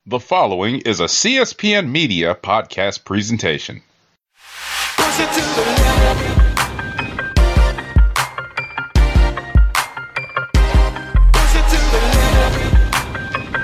The following is a CSPN Media podcast presentation. Push it to the limit. Push it to the limit.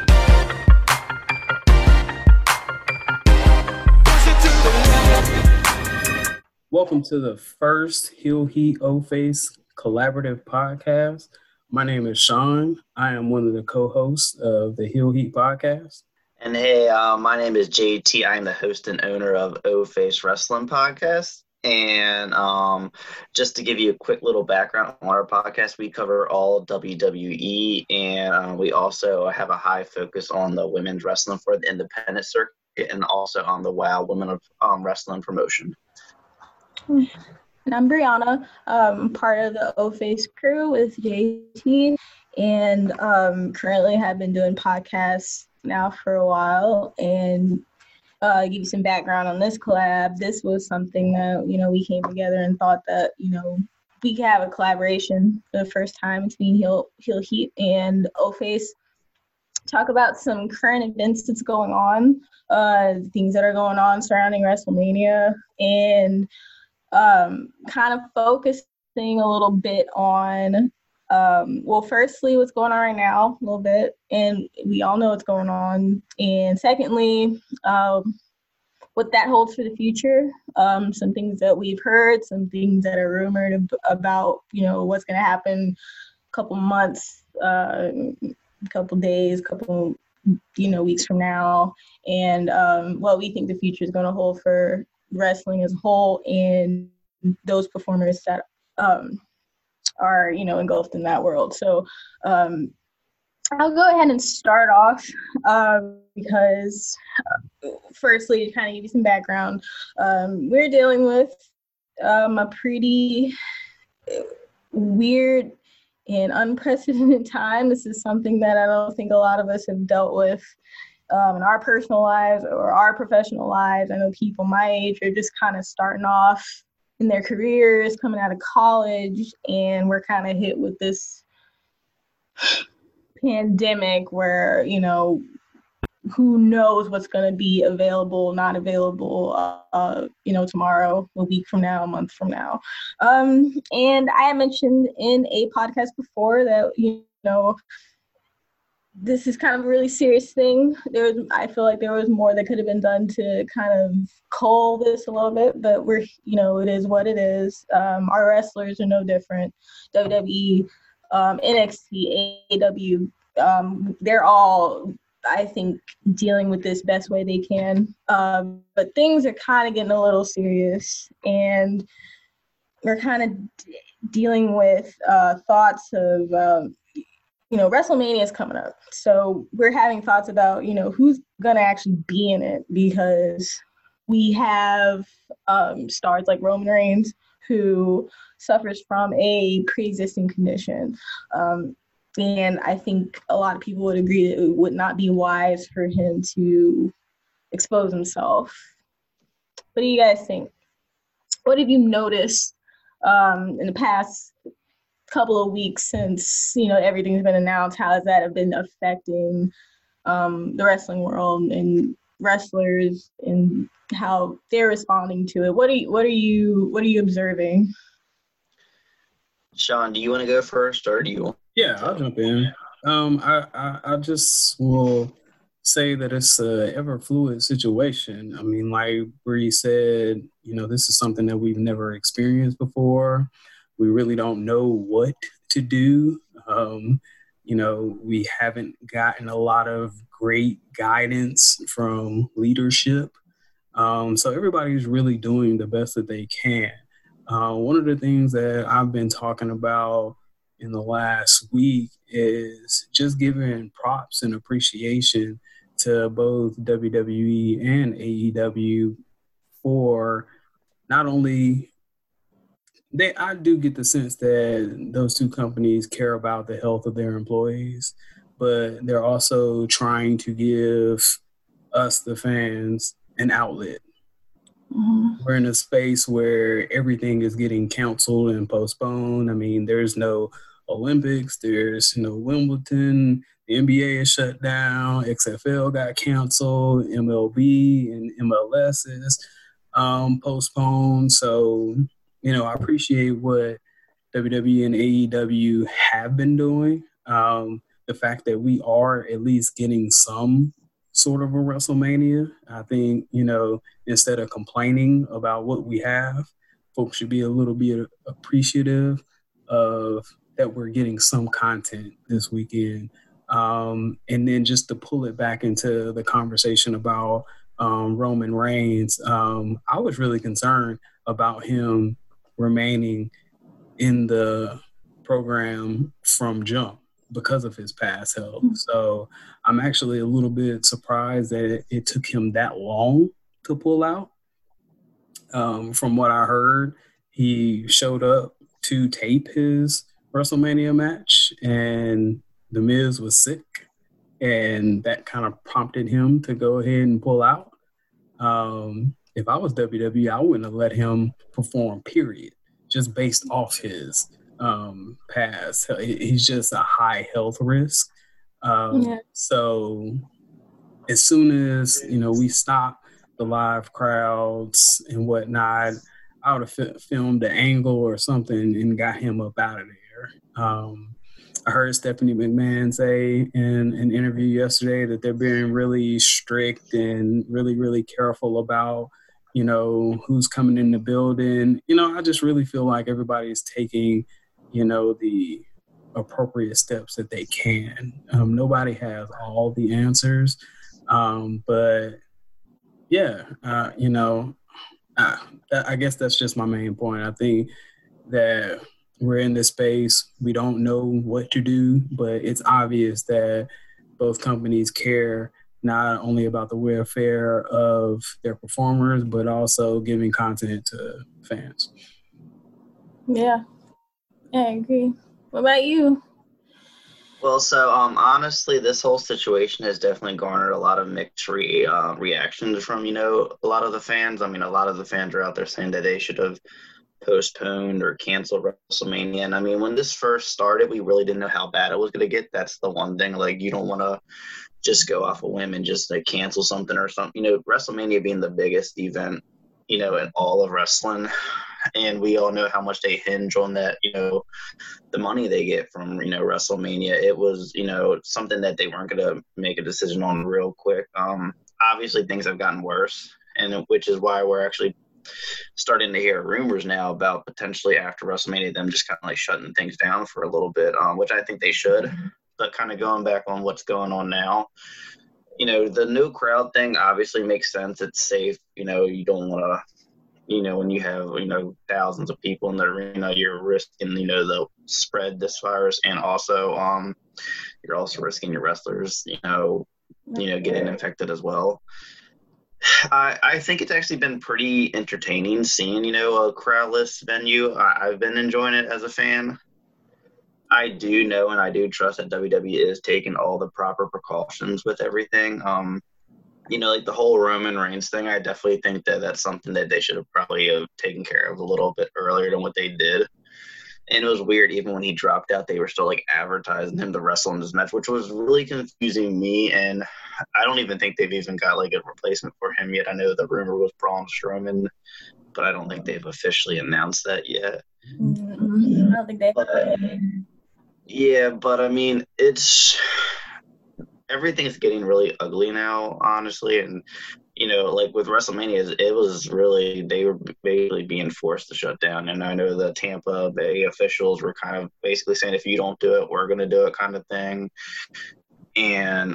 Push it to the limit. Welcome to the first Heel Heat O-Face collaborative podcast. My name is Sean. I am one of the co-hosts of the Heel Heat podcast. And hey, my name is JT. I'm the host and owner of O-Face Wrestling Podcast. And just to give you a quick little background on our podcast, we cover all WWE, and we also have a high focus on the women's wrestling for the independent circuit and also on the WOW Women of Wrestling promotion. And I'm Brianna, part of the O-Face crew with JT, and currently have been doing podcasts now for a while. And give you some background on this collab. This was something that, we came together and thought that, we could have a collaboration for the first time between Heel Heat and O-Face. Talk about some current events that's going on, things that are going on surrounding WrestleMania, and kind of focusing a little bit on, firstly, what's going on right now, a little bit, and we all know what's going on. And secondly, what that holds for the future, some things that we've heard, some things that are rumored about, what's going to happen a couple months, couple days, couple, weeks from now, and what we think the future is going to hold for wrestling as a whole and those performers that are engulfed in that world. So I'll go ahead and start off because firstly, to kind of give you some background, we're dealing with a pretty weird and unprecedented time. This is something that I don't think a lot of us have dealt with in our personal lives or our professional lives. I know people my age are just kind of starting off in their careers, coming out of college, and we're kind of hit with this pandemic where, who knows what's going to be available, not available, tomorrow, a week from now, a month from now. And I had mentioned in a podcast before that, this is kind of a really serious thing. I feel like there was more that could have been done to kind of cull this a little bit, but it is what it is. Our wrestlers are no different. WWE, NXT, AEW, they're all, I think, dealing with this best way they can. But things are kind of getting a little serious, and we're kind of dealing with thoughts of, WrestleMania is coming up. So we're having thoughts about, who's going to actually be in it, because we have stars like Roman Reigns, who suffers from a pre-existing condition. And I think a lot of people would agree that it would not be wise for him to expose himself. What do you guys think? What have you noticed in the past couple of weeks since, everything's been announced? How has that been affecting the wrestling world and wrestlers and how they're responding to it? What are you observing? Sean, do you want to go first, or do you? Yeah, I'll jump in. I just will say that it's a ever fluid situation. I mean, like Bree said, this is something that we've never experienced before. We really don't know what to do. We haven't gotten a lot of great guidance from leadership. So everybody's really doing the best that they can. One of the things that I've been talking about in the last week is just giving props and appreciation to both WWE and AEW for not only I do get the sense that those two companies care about the health of their employees, but they're also trying to give us, the fans, an outlet. Mm-hmm. We're in a space where everything is getting canceled and postponed. I mean, there's no Olympics, there's no Wimbledon, the NBA is shut down, XFL got canceled, MLB and MLS is postponed. So, I appreciate what WWE and AEW have been doing. The fact that we are at least getting some sort of a WrestleMania, I think, instead of complaining about what we have, folks should be a little bit appreciative of that we're getting some content this weekend. And then just to pull it back into the conversation about Roman Reigns, I was really concerned about him remaining in the program from jump because of his past health. So I'm actually a little bit surprised that it took him that long to pull out. From what I heard, he showed up to tape his WrestleMania match and The Miz was sick, and that kind of prompted him to go ahead and pull out. If I was WWE, I wouldn't have let him perform, period, just based off his past. He's just a high health risk. So as soon as, we stop the live crowds and whatnot, I would have filmed the angle or something and got him up out of there. I heard Stephanie McMahon say in an interview yesterday that they're being really strict and really, really careful about, who's coming in the building. I just really feel like everybody's taking, the appropriate steps that they can. Nobody has all the answers. But yeah, I guess that's just my main point. I think that we're in this space. We don't know what to do, but it's obvious that both companies care not only about the welfare of their performers, but also giving content to fans. Yeah, I agree. What about you? Well, so honestly, this whole situation has definitely garnered a lot of mixed reactions from, a lot of the fans. I mean, a lot of the fans are out there saying that they should have postponed or canceled WrestleMania. And I mean, when this first started, we really didn't know how bad it was going to get. That's the one thing. Like, you don't want to just go off a whim and just cancel something or something. WrestleMania being the biggest event, in all of wrestling. And we all know how much they hinge on that, the money they get from, WrestleMania. It was, something that they weren't going to make a decision on real quick. Obviously, things have gotten worse, and which is why we're actually starting to hear rumors now about potentially after WrestleMania them just kind of shutting things down for a little bit, which I think they should. But kind of going back on what's going on now, the no crowd thing obviously makes sense. It's safe. You don't want to, when you have, thousands of people in the arena, you're risking, the spread this virus. And also, you're also risking your wrestlers, getting infected as well. I think it's actually been pretty entertaining seeing, a crowdless venue. I've been enjoying it as a fan. I do know and I do trust that WWE is taking all the proper precautions with everything. Like the whole Roman Reigns thing, I definitely think that that's something that they should have probably taken care of a little bit earlier than what they did. And it was weird, even when he dropped out, they were still advertising him to wrestle in this match, which was really confusing me. And I don't even think they've even got a replacement for him yet. I know the rumor was Braun Strowman, but I don't think they've officially announced that yet. I don't think they have. Yeah, but I mean, everything's getting really ugly now, honestly. And, with WrestleMania, it was really, they were basically being forced to shut down. And I know the Tampa Bay officials were kind of basically saying, if you don't do it, we're going to do it kind of thing. And,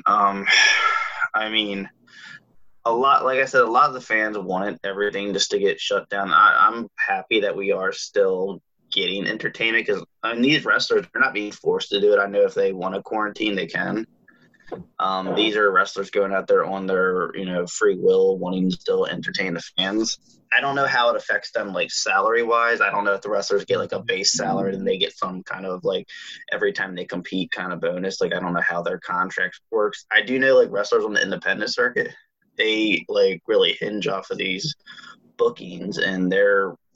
I mean, like I said, a lot of the fans wanted everything just to get shut down. I'm happy that we are still getting entertainment because, these wrestlers are not being forced to do it. I know if they want to quarantine, they can. These are wrestlers going out there on their, free will, wanting to still entertain the fans. I don't know how it affects them, salary-wise. I don't know if the wrestlers get, a base salary and they get some kind of, every time they compete kind of bonus. I don't know how their contract works. I do know, wrestlers on the independent circuit, they, really hinge off of these bookings, and they're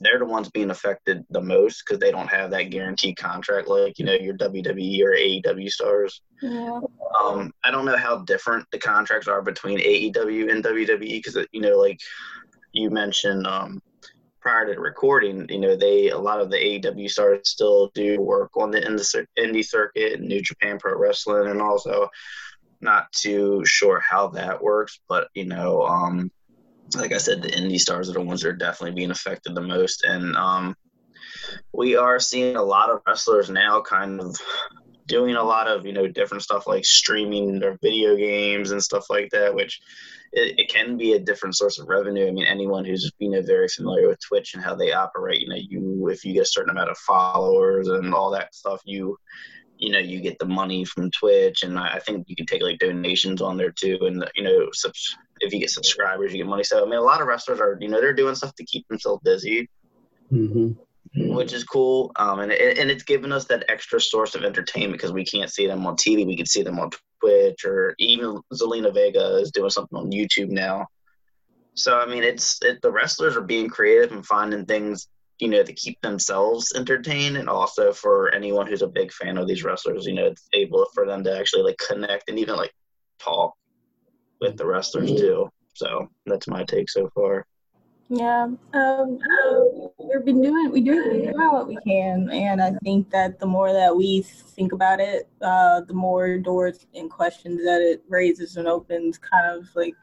they're the ones being affected the most because they don't have that guaranteed contract like, your WWE or AEW stars. Yeah. I don't know how different the contracts are between AEW and WWE because, like you mentioned prior to the recording, a lot of the AEW stars still do work on the indie circuit and New Japan Pro Wrestling, and also not too sure how that works, but, like I said, the indie stars are the ones that are definitely being affected the most. And we are seeing a lot of wrestlers now kind of doing a lot of, different stuff like streaming their video games and stuff like that, which it can be a different source of revenue. I mean, anyone who's, very familiar with Twitch and how they operate, if you get a certain amount of followers and all that stuff, you get the money from Twitch, and I think you can take like donations on there too. And, if you get subscribers, you get money. So, I mean, a lot of wrestlers are, they're doing stuff to keep themselves busy, which is cool. And it's given us that extra source of entertainment because we can't see them on TV. We can see them on Twitch, or even Zelina Vega is doing something on YouTube now. So, I mean, the wrestlers are being creative and finding things, to keep themselves entertained, and also for anyone who's a big fan of these wrestlers, it's able for them to actually like connect and even like talk with the wrestlers too. So that's my take so far. Yeah, we're doing what we can, and I think that the more that we think about it, the more doors and questions that it raises and opens. Kind of like,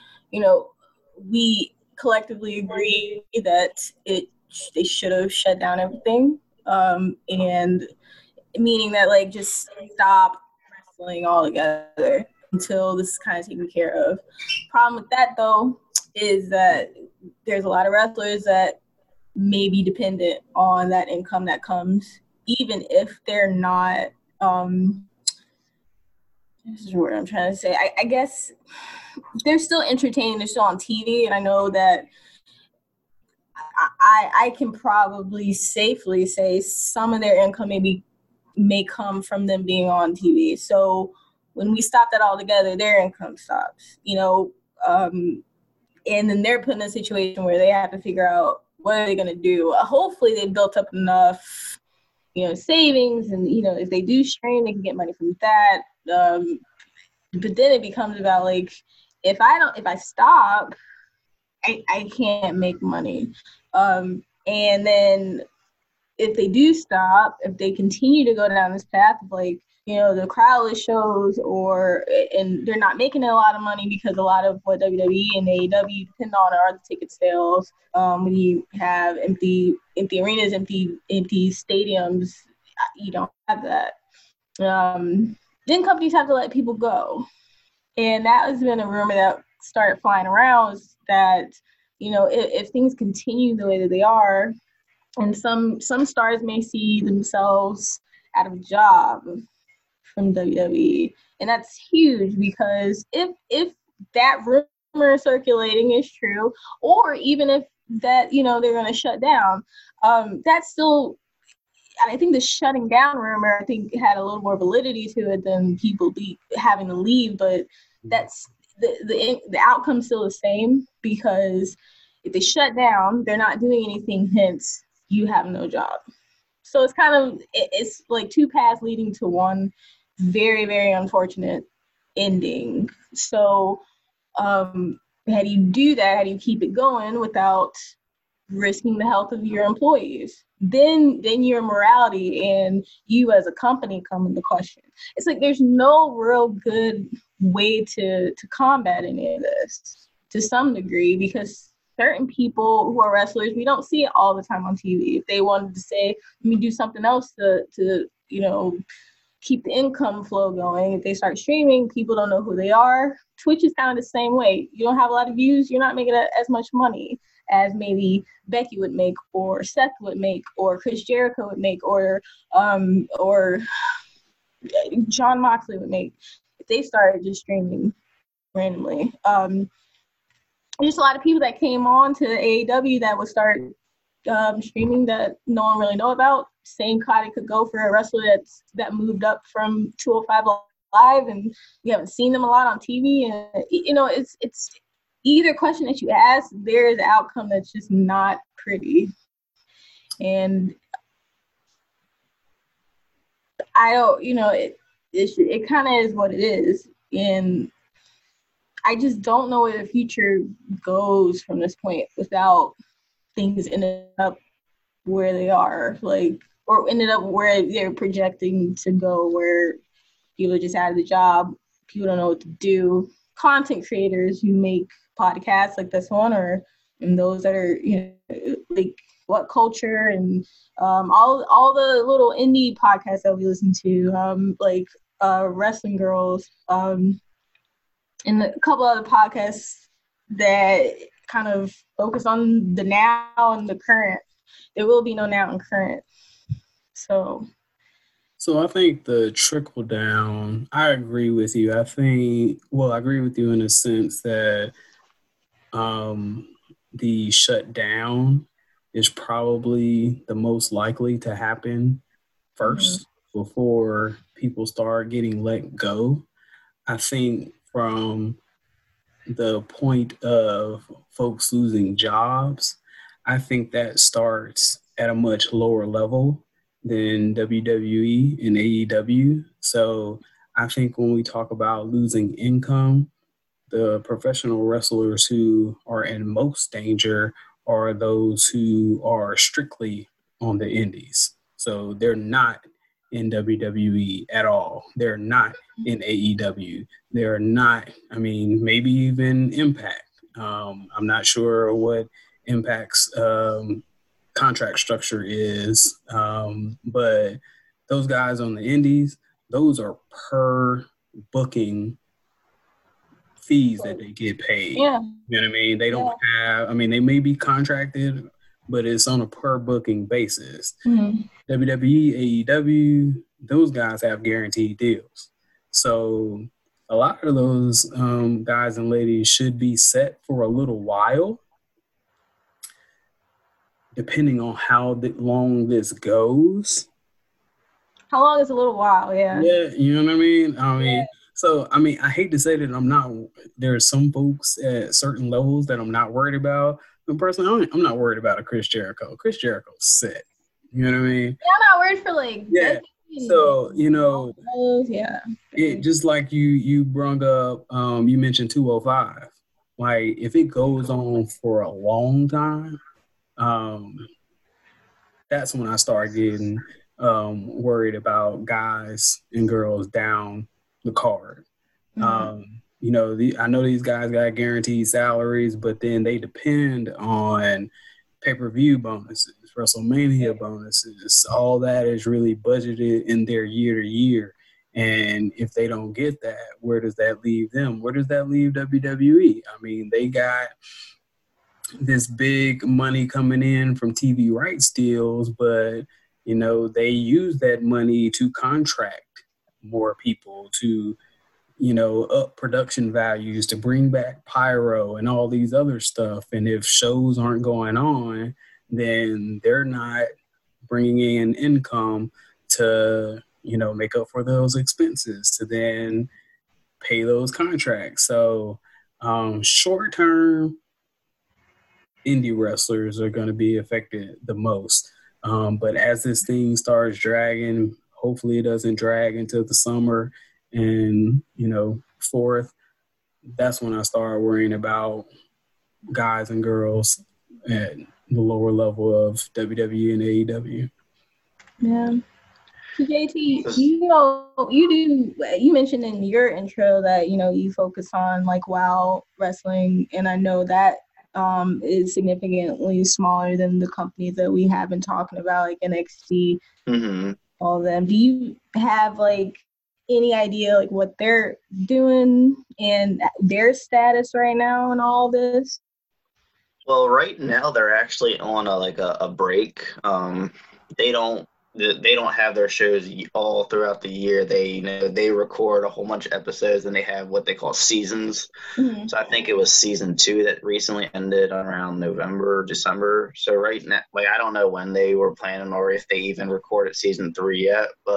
we collectively agree that they should have shut down everything, and meaning that like just stop wrestling altogether until this is kind of taken care of. Problem with that though is that there's a lot of wrestlers that may be dependent on that income that comes, even if they're not. This is what I'm trying to say. I guess they're still entertaining. They're still on TV, and I know that. I can probably safely say some of their income may come from them being on TV. So when we stop that all together, their income stops, and then they're put in a situation where they have to figure out what are they going to do. Hopefully they've built up enough, savings, and, if they do stream, they can get money from that. But then it becomes about like, if I stop, I can't make money. And then if they do stop, if they continue to go down this path of like, the crowdless shows and they're not making a lot of money because a lot of what WWE and AEW depend on are the ticket sales. When you have empty arenas, empty stadiums, you don't have that. Then companies have to let people go. And that has been a rumor that started flying around, is that if things continue the way that they are, and some stars may see themselves out of a job from WWE, and that's huge because if that rumor circulating is true, or even if that they're going to shut down, that's still. I think the shutting down rumor, I think, had a little more validity to it than people having to leave, but that's. The outcome's still the same, because if they shut down, they're not doing anything, hence you have no job. So it's like two paths leading to one very, very unfortunate ending. So how do you do that? How do you keep it going without risking the health of your employees? Then your morality and you as a company come into question. It's like there's no real good way to combat any of this to some degree, because certain people who are wrestlers, we don't see it all the time on TV. If they wanted to say, let me do something else to keep the income flow going, if they start streaming, people don't know who they are. Twitch is kind of the same way. You don't have a lot of views, you're not making as much money as maybe Becky would make, or Seth would make, or Chris Jericho would make, or John Moxley would make if they started just streaming randomly. There's a lot of people that came on to AEW that would start streaming that no one really know about. Same kind of could go for a wrestler that moved up from 205 Live, and you haven't seen them a lot on TV. And it's either question that you ask, there is an outcome that's just not pretty. And I don't, it kind of is what it is. And I just don't know where the future goes from this point without things ending up where they are, like, or ended up where they're projecting to go, where people are just out of the job, people don't know what to do. Content creators who make podcasts like this one, and those that are, like What Culture and all the little indie podcasts that we listen to, like Wrestling Girls, and a couple other podcasts that kind of focus on the now and the current. There will be no now and current. So I think the trickle down, I agree with you. I agree with you in a sense that the shutdown is probably the most likely to happen first before people start getting let go. I think from the point of folks losing jobs, I think that starts at a much lower level than WWE and AEW. So I think when we talk about losing income, the professional wrestlers who are in most danger are those who are strictly on the indies. So they're not in WWE at all. They're not in AEW. They're not, maybe even Impact. I'm not sure what Impact's contract structure is, but those guys on the indies, those are per booking fees that they get paid. yeah, You know what I mean? They don't have, they may be contracted, but it's on a per booking basis. WWE, AEW, those guys have guaranteed deals. So a lot of those guys and ladies should be set for a little while, depending on how long this goes. How long is a little while? Yeah. Yeah, you know what I mean? So, I hate to say that there are some folks at certain levels that I'm not worried about. But personally, I'm not worried about a Chris Jericho. Chris Jericho's set. You know what I mean? Yeah, I'm not worried for So, it just like you brought up, you mentioned 205. Like, if it goes on for a long time, that's when I start getting worried about guys and girls down the card. I know these guys got guaranteed salaries, but then they depend on pay-per-view bonuses, WrestleMania bonuses. All that is really budgeted in their year to year. And if they don't get that, where does that leave them? Where does that leave WWE? They got this big money coming in from TV rights deals, but they use that money to contract more people, to up production values, to bring back pyro and all these other stuff. And if shows aren't going on, then they're not bringing in income to make up for those expenses, to then pay those contracts. So short term, indie wrestlers are going to be affected the most. But as this thing starts dragging, hopefully it doesn't drag into the summer and, forth, that's when I start worrying about guys and girls at the lower level of WWE and AEW. Yeah. JT, you mentioned in your intro that, you focus on like WOW Wrestling, and I know that is significantly smaller than the companies that we have been talking about, like NXT, all of them. Do you have like any idea like what they're doing and their status right now and all this? Well, right now they're actually on a break. They don't have their shows all throughout the year. They record a whole bunch of episodes, and they have what they call seasons. So I think it was season 2 that recently ended around November, December. So right now, I don't know when they were planning or if they even recorded season 3 yet. But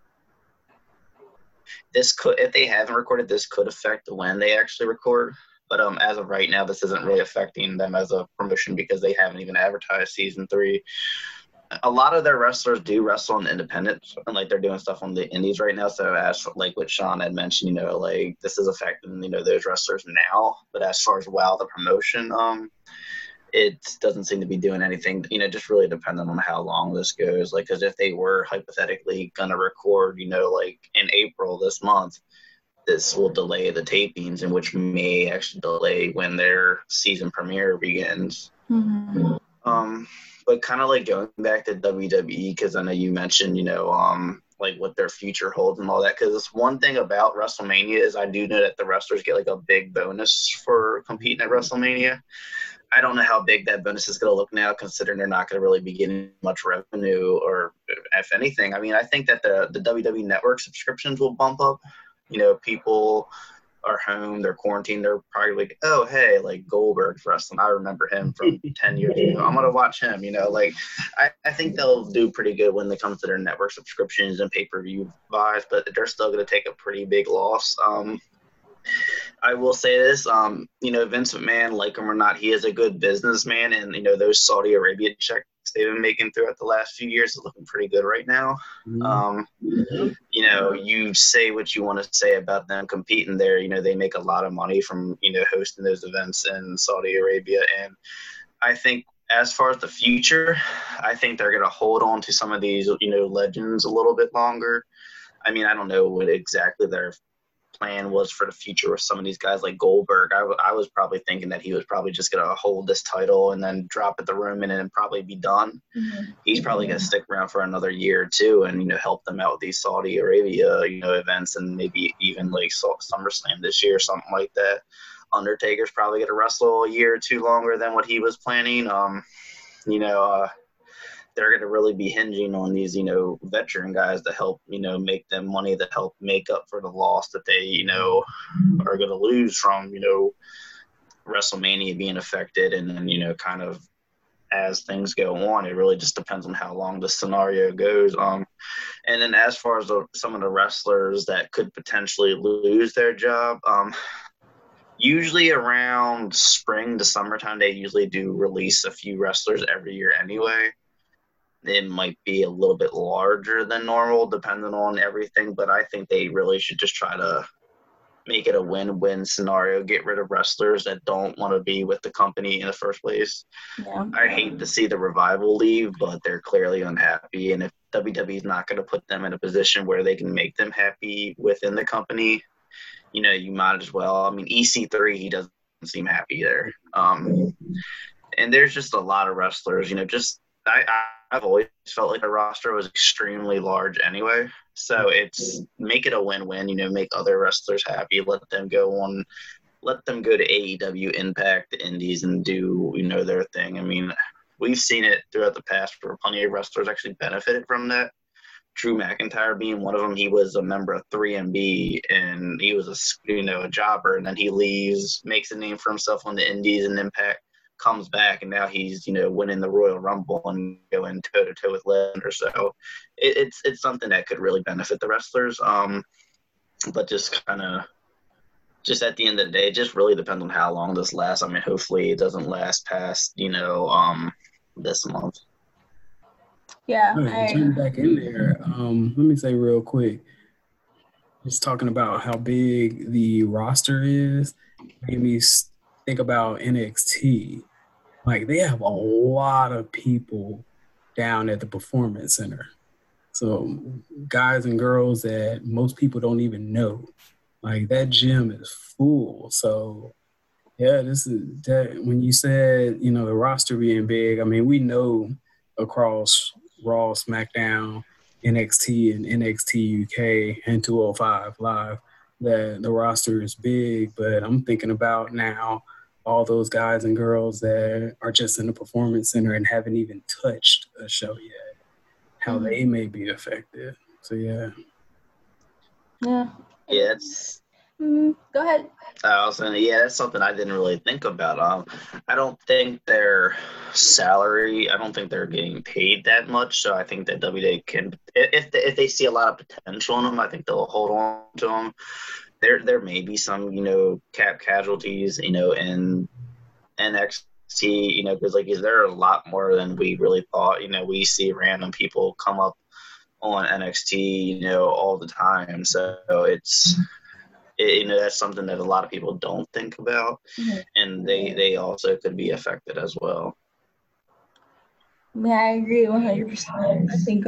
if they haven't recorded, this could affect when they actually record. But as of right now, this isn't really affecting them as a promotion because they haven't even advertised season 3. A lot of their wrestlers do wrestle in independents, and like they're doing stuff on the indies right now. So as like what Sean had mentioned, like this is affecting those wrestlers now. But as far as WoW the promotion, it doesn't seem to be doing anything. Just really depending on how long this goes. Like, because if they were hypothetically gonna record, like in April this month, this will delay the tapings, and which may actually delay when their season premiere begins. Mm-hmm. But kind of like going back to WWE, because I know you mentioned, like what their future holds and all that. Because one thing about WrestleMania is I do know that the wrestlers get like a big bonus for competing at WrestleMania. I don't know how big that bonus is going to look now, considering they're not going to really be getting much revenue, or if anything. I mean, I think that the WWE Network subscriptions will bump up. People are home, they're quarantined, they're probably like, oh, hey, like Goldberg's wrestling. I remember him from 10 years ago. I'm going to watch him, like I think they'll do pretty good when it comes to their network subscriptions and pay-per-view buys, but they're still going to take a pretty big loss. I will say this, Vince McMahon, like him or not, he is a good businessman, and, those Saudi Arabia checks they've been making throughout the last few years is looking pretty good right now. You say what you want to say about them competing there. They make a lot of money from, hosting those events in Saudi Arabia. And I think as far as the future, I think they're going to hold on to some of these, legends a little bit longer. I mean, I don't know what exactly their plan was for the future with some of these guys like Goldberg. I was probably thinking that he was probably just going to hold this title and then drop it to Roman and then probably be done. Mm-hmm. He's probably going to stick around for another year or two and, help them out with these Saudi Arabia, events, and maybe even like SummerSlam this year or something like that. Undertaker's probably going to wrestle a year or two longer than what he was planning. They're going to really be hinging on these, veteran guys to help, make them money, to help make up for the loss that they, are going to lose from, WrestleMania being affected. And then, kind of as things go on, it really just depends on how long the scenario goes. And then as far as some of the wrestlers that could potentially lose their job, usually around spring to summertime, they usually do release a few wrestlers every year anyway. It might be a little bit larger than normal depending on everything, but I think they really should just try to make it a win-win scenario, get rid of wrestlers that don't want to be with the company in the first place. Yeah. I hate to see the Revival leave, but they're clearly unhappy, and if WWE is not going to put them in a position where they can make them happy within the company, you might as well. I mean, EC3, he doesn't seem happy there. And there's just a lot of wrestlers, I've always felt like the roster was extremely large anyway. So it's make it a win-win, make other wrestlers happy, let them go to AEW, Impact, the Indies, and do, their thing. I mean, we've seen it throughout the past where plenty of wrestlers actually benefited from that. Drew McIntyre being one of them, he was a member of 3MB, and he was a jobber, and then he leaves, makes a name for himself on the Indies and Impact, comes back, and now he's winning the Royal Rumble and going toe to toe with Lesnar. So it's something that could really benefit the wrestlers. But just at the end of the day, it just really depends on how long this lasts. I mean, hopefully it doesn't last past this month. Yeah. Jump back in there. Let me say real quick, just talking about how big the roster is, made me think about NXT. Like, they have a lot of people down at the Performance Center. So guys and girls that most people don't even know. Like, that gym is full. So, yeah, when you said, the roster being big, I mean, we know across Raw, SmackDown, NXT, and NXT UK, and 205 Live that the roster is big. But I'm thinking about now all those guys and girls that are just in the Performance Center and haven't even touched a show yet, how they may be affected. So, yeah. Yeah. Yeah, it's... Go ahead. I was saying, that's something I didn't really think about. I don't think their salary, I don't think they're getting paid that much. So I think that WWE can, if they see a lot of potential in them, I think they'll hold on to them. there may be some, cap casualties, in NXT, because like there are a lot more than we really thought. We see random people come up on NXT, all the time. So that's something that a lot of people don't think about, and they also could be affected as well. Yeah, I agree 100%. I think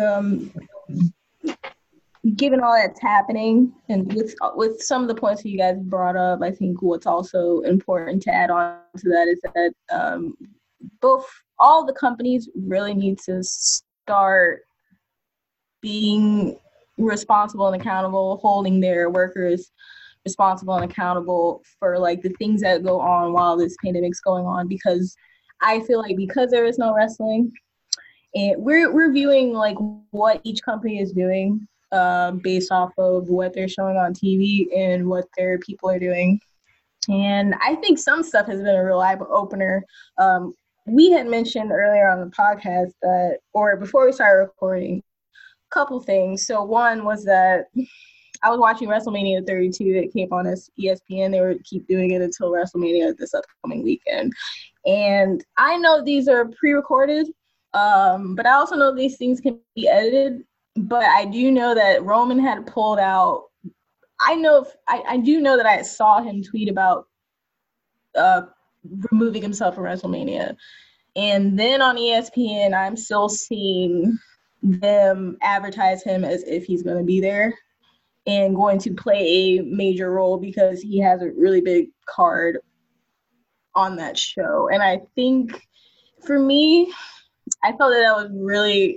given all that's happening, and with some of the points that you guys brought up, I think what's also important to add on to that is that all the companies really need to start being responsible and accountable, holding their workers responsible and accountable for like the things that go on while this pandemic's going on, because I feel like because there is no wrestling, and we're viewing like what each company is doing based off of what they're showing on TV and what their people are doing. And I think some stuff has been a real eye-opener. We had mentioned earlier on the podcast that, or before we started recording, a couple things. So one was that I was watching WrestleMania 32 that came on ESPN. They would keep doing it until WrestleMania this upcoming weekend. And I know these are pre-recorded, but I also know these things can be edited. But I do know that Roman had pulled out. I do know that I saw him tweet about removing himself from WrestleMania. And then on ESPN, I'm still seeing them advertise him as if he's going to be there and going to play a major role because he has a really big card on that show. And I think for me, I felt that was really,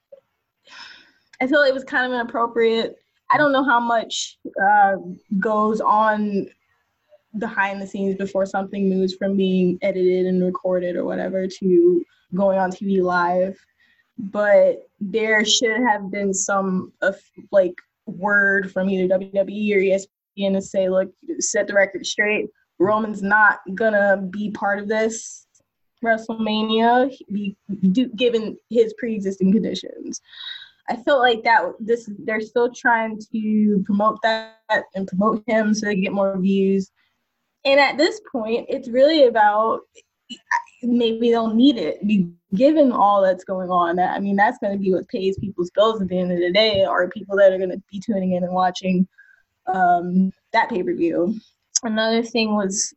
I feel like it was kind of inappropriate. I don't know how much goes on behind the scenes before something moves from being edited and recorded or whatever to going on TV live. But there should have been some word from either WWE or ESPN to say, look, set the record straight. Roman's not gonna be part of this WrestleMania, given his pre-existing conditions. I feel like they're still trying to promote that and promote him so they can get more views. And at this point, it's really about maybe they'll need it, given all that's going on. I mean, that's going to be what pays people's bills at the end of the day, are people that are going to be tuning in and watching that pay-per-view. Another thing was,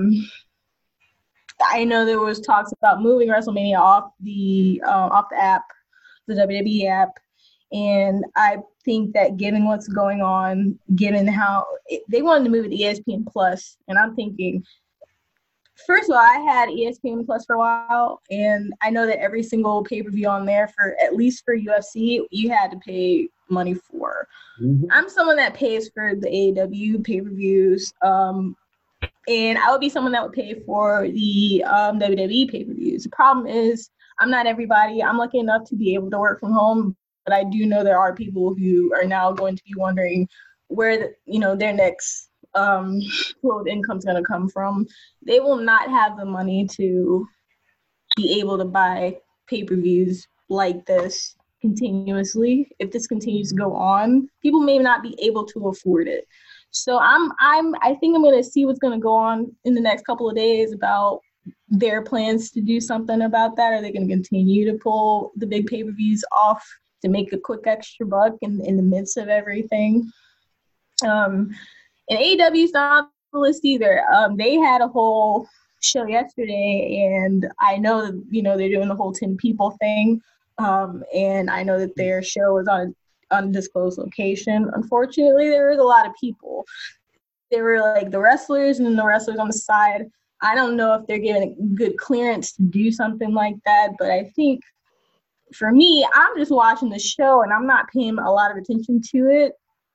I know there was talks about moving WrestleMania off the app, the WWE app. And I think that given what's going on, given how they wanted to move it to ESPN Plus, and I'm thinking, first of all, I had ESPN Plus for a while, and I know that every single pay-per-view on there, for at least for UFC, you had to pay money for. Mm-hmm. I'm someone that pays for the AEW pay-per-views, and I would be someone that would pay for the WWE pay-per-views. The problem is I'm not everybody. I'm lucky enough to be able to work from home, but I do know there are people who are now going to be wondering where their next flow of income is going to come from. They will not have the money to be able to buy pay-per-views like this continuously. If this continues to go on, people may not be able to afford it. So I think I'm going to see what's going to go on in the next couple of days about their plans to do something about that. Are they going to continue to pull the big pay-per-views off to make a quick extra buck in the midst of everything? And AEW's not on the list either. They had a whole show yesterday, and I know that, they're doing the whole 10 people thing. And I know that their show was on an undisclosed location. Unfortunately, there was a lot of people. There were like the wrestlers and then the wrestlers on the side. I don't know if they're given good clearance to do something like that, but I think for me, I'm just watching the show and I'm not paying a lot of attention to it.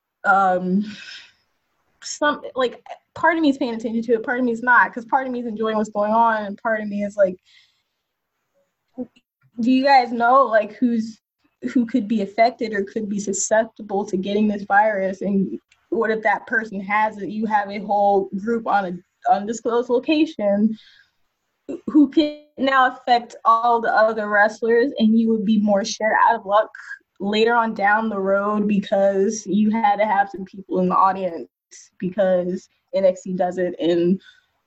Part of me is paying attention to it, part of me is not, because part of me is enjoying what's going on, and part of me is like, do you guys know like who could be affected or could be susceptible to getting this virus? And what if that person has it? You have a whole group on an undisclosed location who can now affect all the other wrestlers, and you would be more shit out of luck later on down the road because you had to have some people in the audience because NXT does it, and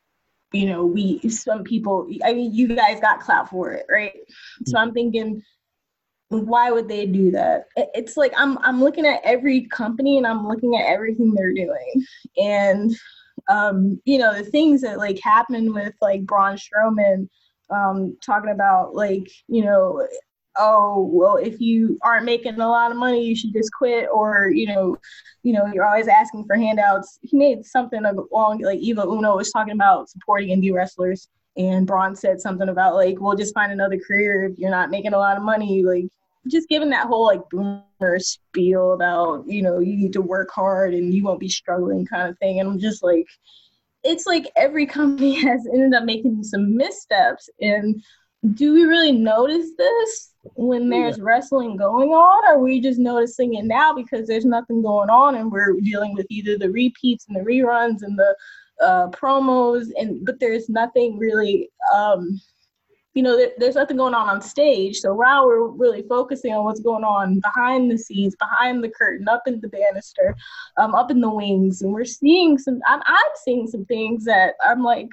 some people, I mean, you guys got clout for it, right? So I'm thinking, why would they do that? It's like I'm looking at every company and I'm looking at everything they're doing, and the things that like happened with like Braun Strowman, talking about like, oh well, if you aren't making a lot of money, you should just quit, or you're always asking for handouts. He made something along like Eva Uno was talking about supporting indie wrestlers, and Braun said something about like, we'll just find another career if you're not making a lot of money, like just giving that whole like boomer spiel about you need to work hard and you won't be struggling kind of thing. And I'm just like, it's like every company has ended up making some missteps, and do we really notice this when there's wrestling going on? Or are we just noticing it now because there's nothing going on and we're dealing with either the repeats and the reruns and the promos, but there's nothing really there's nothing going on stage. So now we're really focusing on what's going on behind the scenes, behind the curtain, up in the banister, up in the wings. And we're seeing I'm seeing some things that I'm like,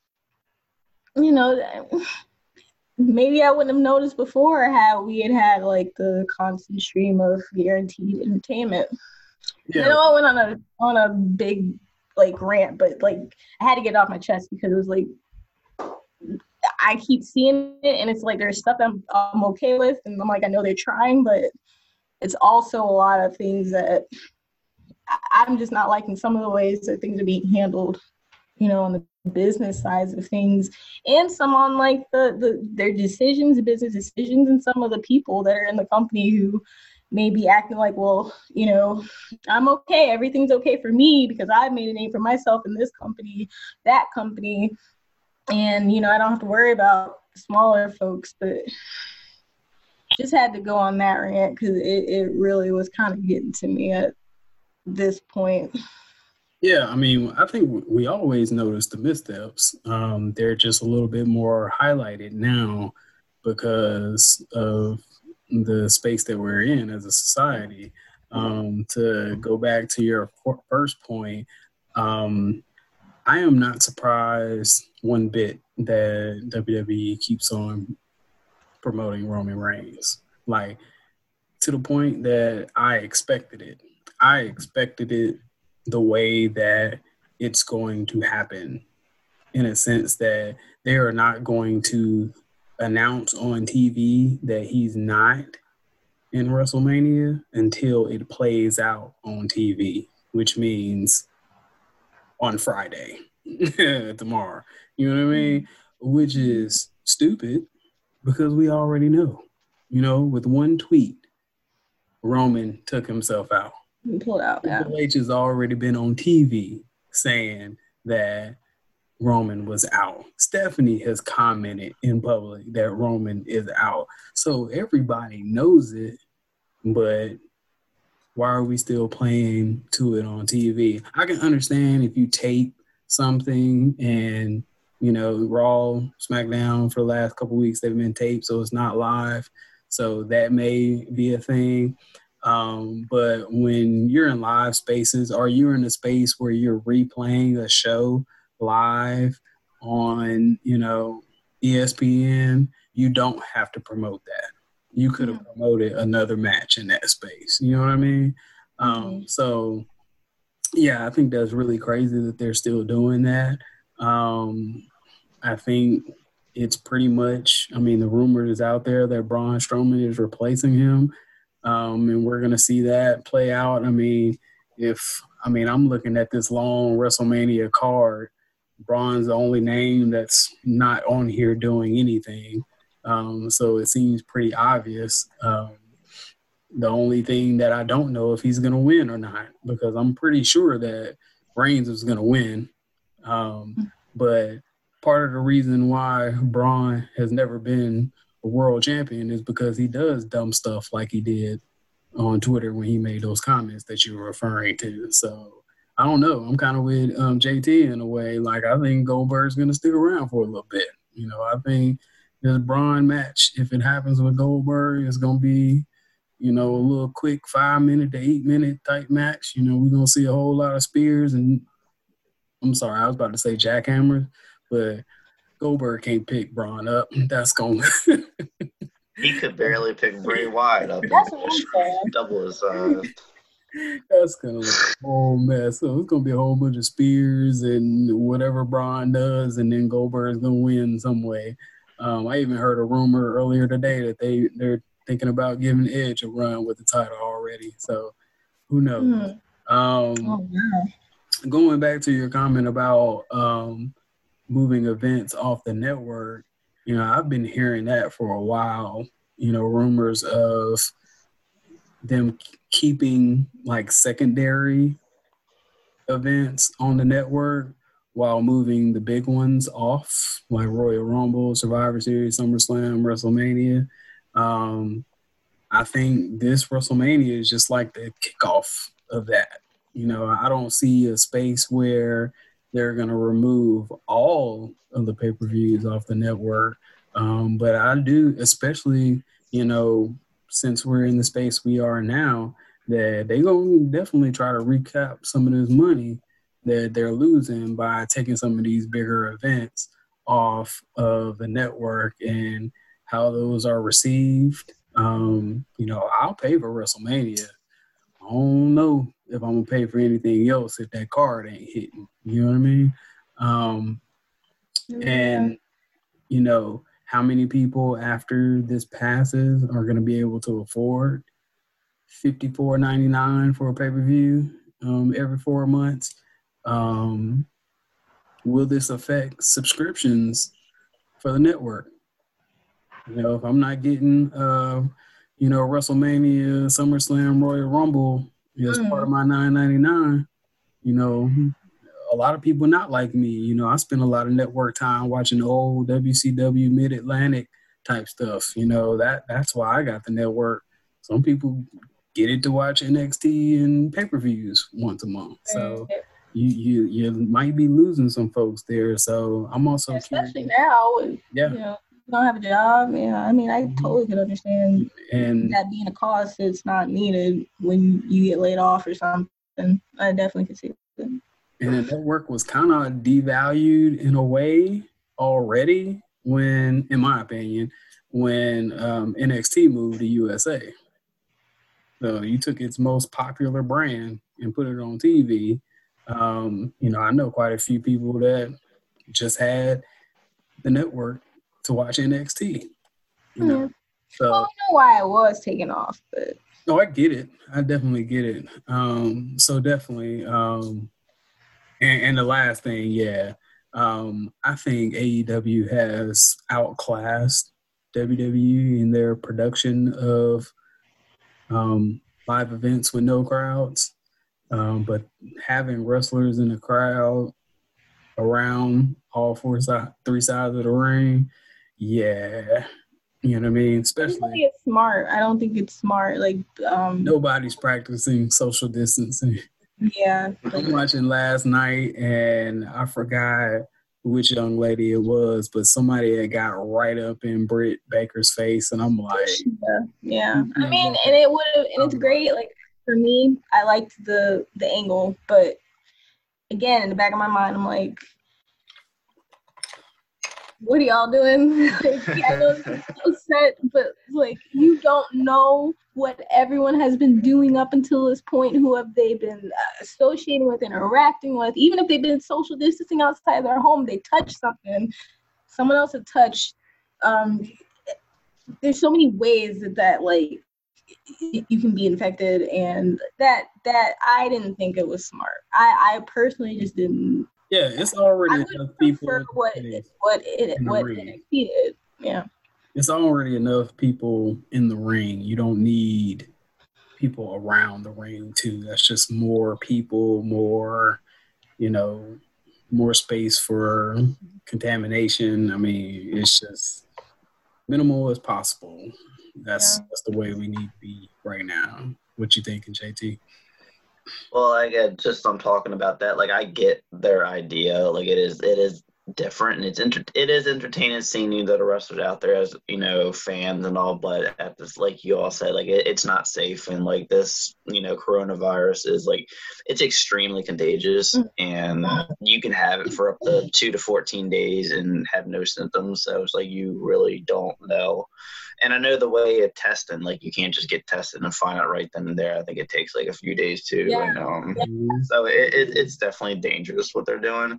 maybe I wouldn't have noticed before had we had like the constant stream of guaranteed entertainment. Yeah. I went on a big like rant, but like I had to get it off my chest because it was like, I keep seeing it, and it's like there's stuff I'm okay with, and I'm like, I know they're trying, but it's also a lot of things that I'm just not liking some of the ways that things are being handled, on the business sides of things, and some on like their decisions, business decisions, and some of the people that are in the company who may be acting like, well, I'm okay, everything's okay for me because I've made a name for myself in this company, that company. And, I don't have to worry about smaller folks, but just had to go on that rant because it really was kind of getting to me at this point. Yeah, I mean, I think we always notice the missteps. They're just a little bit more highlighted now because of the space that we're in as a society. To go back to your first point, I am not surprised one bit that WWE keeps on promoting Roman Reigns. Like, to the point that I expected it. I expected it the way that it's going to happen, in a sense that they are not going to announce on TV that he's not in WrestleMania until it plays out on TV, which means on Friday, tomorrow. You know what I mean? Which is stupid because we already know. With one tweet, Roman took himself out. He pulled out, yeah. Triple H has already been on TV saying that Roman was out. Stephanie has commented in public that Roman is out. So everybody knows it, but why are we still playing to it on TV? I can understand if you tape something and, Raw, SmackDown for the last couple of weeks, they've been taped, so it's not live. So that may be a thing. But when you're in live spaces or you're in a space where you're replaying a show live on, ESPN, you don't have to promote that. You could have promoted another match in that space. You know what I mean? So, yeah, I think that's really crazy that they're still doing that. I think it's pretty much, the rumor is out there that Braun Strowman is replacing him. And we're going to see that play out. I'm looking at this long WrestleMania card. Braun's the only name that's not on here doing anything. So it seems pretty obvious. The only thing that I don't know if he's going to win or not, because I'm pretty sure that Reigns is going to win. But part of the reason why Braun has never been a world champion is because he does dumb stuff like he did on Twitter when he made those comments that you were referring to. So I don't know. I'm kind of with JT in a way. Like, I think Goldberg's going to stick around for a little bit. I think this Braun match, if it happens with Goldberg, it's going to be you know, a little quick 5 minute to 8 minute type match. You know, we're gonna see a whole lot of spears and I'm sorry, I was about to say jackhammers, but Goldberg can't pick Braun up. That's going. He could barely pick Bray Wyatt up. That's what I'm saying. Double his size. That's gonna look a whole mess. So it's gonna be a whole bunch of spears and whatever Braun does, and then Goldberg's gonna win some way. I even heard a rumor earlier today that they're thinking about giving Edge a run with the title already. So who knows? Going back to your comment about moving events off the network, you know, I've been hearing that for a while. You know, rumors of them keeping like secondary events on the network while moving the big ones off, like Royal Rumble, Survivor Series, SummerSlam, WrestleMania. I think this WrestleMania is just like the kickoff of that. You know, I don't see a space where they're going to remove all of the pay-per-views off the network. But I do, especially, you know, since we're in the space we are now, that they're going to definitely try to recap some of this money that they're losing by taking some of these bigger events off of the network and how those are received. You know, I'll pay for WrestleMania. I don't know if I'm going to pay for anything else if that card ain't hitting. You know what I mean? And, you know, how many people after this passes are going to be able to afford $54.99 for a pay-per-view every 4 months? Will this affect subscriptions for the network? You know, if I'm not getting, you know, WrestleMania, SummerSlam, Royal Rumble as part of my $9.99, you know, a lot of people not like me. You know, I spend a lot of network time watching old WCW Mid-Atlantic type stuff. You know, that's why I got the network. Some people get it to watch NXT and pay-per-views once a month. So you might be losing some folks there. So I'm also especially curious. now, Yeah. You know, you don't have a job. Yeah, I mean, I totally could understand And that being a cost that's not needed when you get laid off or something. I definitely could see that. And the network was kind of devalued in a way already when, in my opinion, when NXT moved to USA. So you took its most popular brand and put it on TV. You know, I know quite a few people that just had the network to watch NXT. You know, so Well, I know why it was taken off, but no, I get it. I definitely get it. So definitely. And the last thing, I think AEW has outclassed WWE in their production of live events with no crowds. But having wrestlers in the crowd around all three sides of the ring, yeah. You know what I mean? I don't Especially think it's smart. I don't think it's smart. Like, nobody's practicing social distancing. yeah. I'm watching last night, and I forgot which young lady it was, but somebody had got right up in Britt Baker's face, and I'm like, Yeah. I mean, and it would have, and it's great. Like, for me, I liked the angle, but again, in the back of my mind, I'm like, what are y'all doing? Like, I know it's so set, but like, you don't know what everyone has been doing up until this point. Who have they been associating with, interacting with? Even if they've been social distancing outside their home, they touch something. Someone else had touched. There's so many ways that like you can be infected, and that I didn't think it was smart. I personally just didn't. yeah, it's already I enough would people. prefer what NXT did. Yeah. It's already enough people in the ring. You don't need people around the ring too. That's just more people, more, you know, more space for contamination. I mean, it's just minimal as possible. That's the way we need to be right now. What you thinking, JT? Well, just I'm talking about that. Like, I get their idea. Like, it is different, and it is entertaining seeing the other wrestlers out there as fans and all, but at this, like you all said, like it's not safe, and like this coronavirus is like it's extremely contagious, and you can have it for up to 2 to 14 days and have no symptoms, so it's like you really don't know. And I know the way of testing, like you can't just get tested and find out right then and there. I think it takes like a few days too. Yeah. And so it's definitely dangerous what they're doing.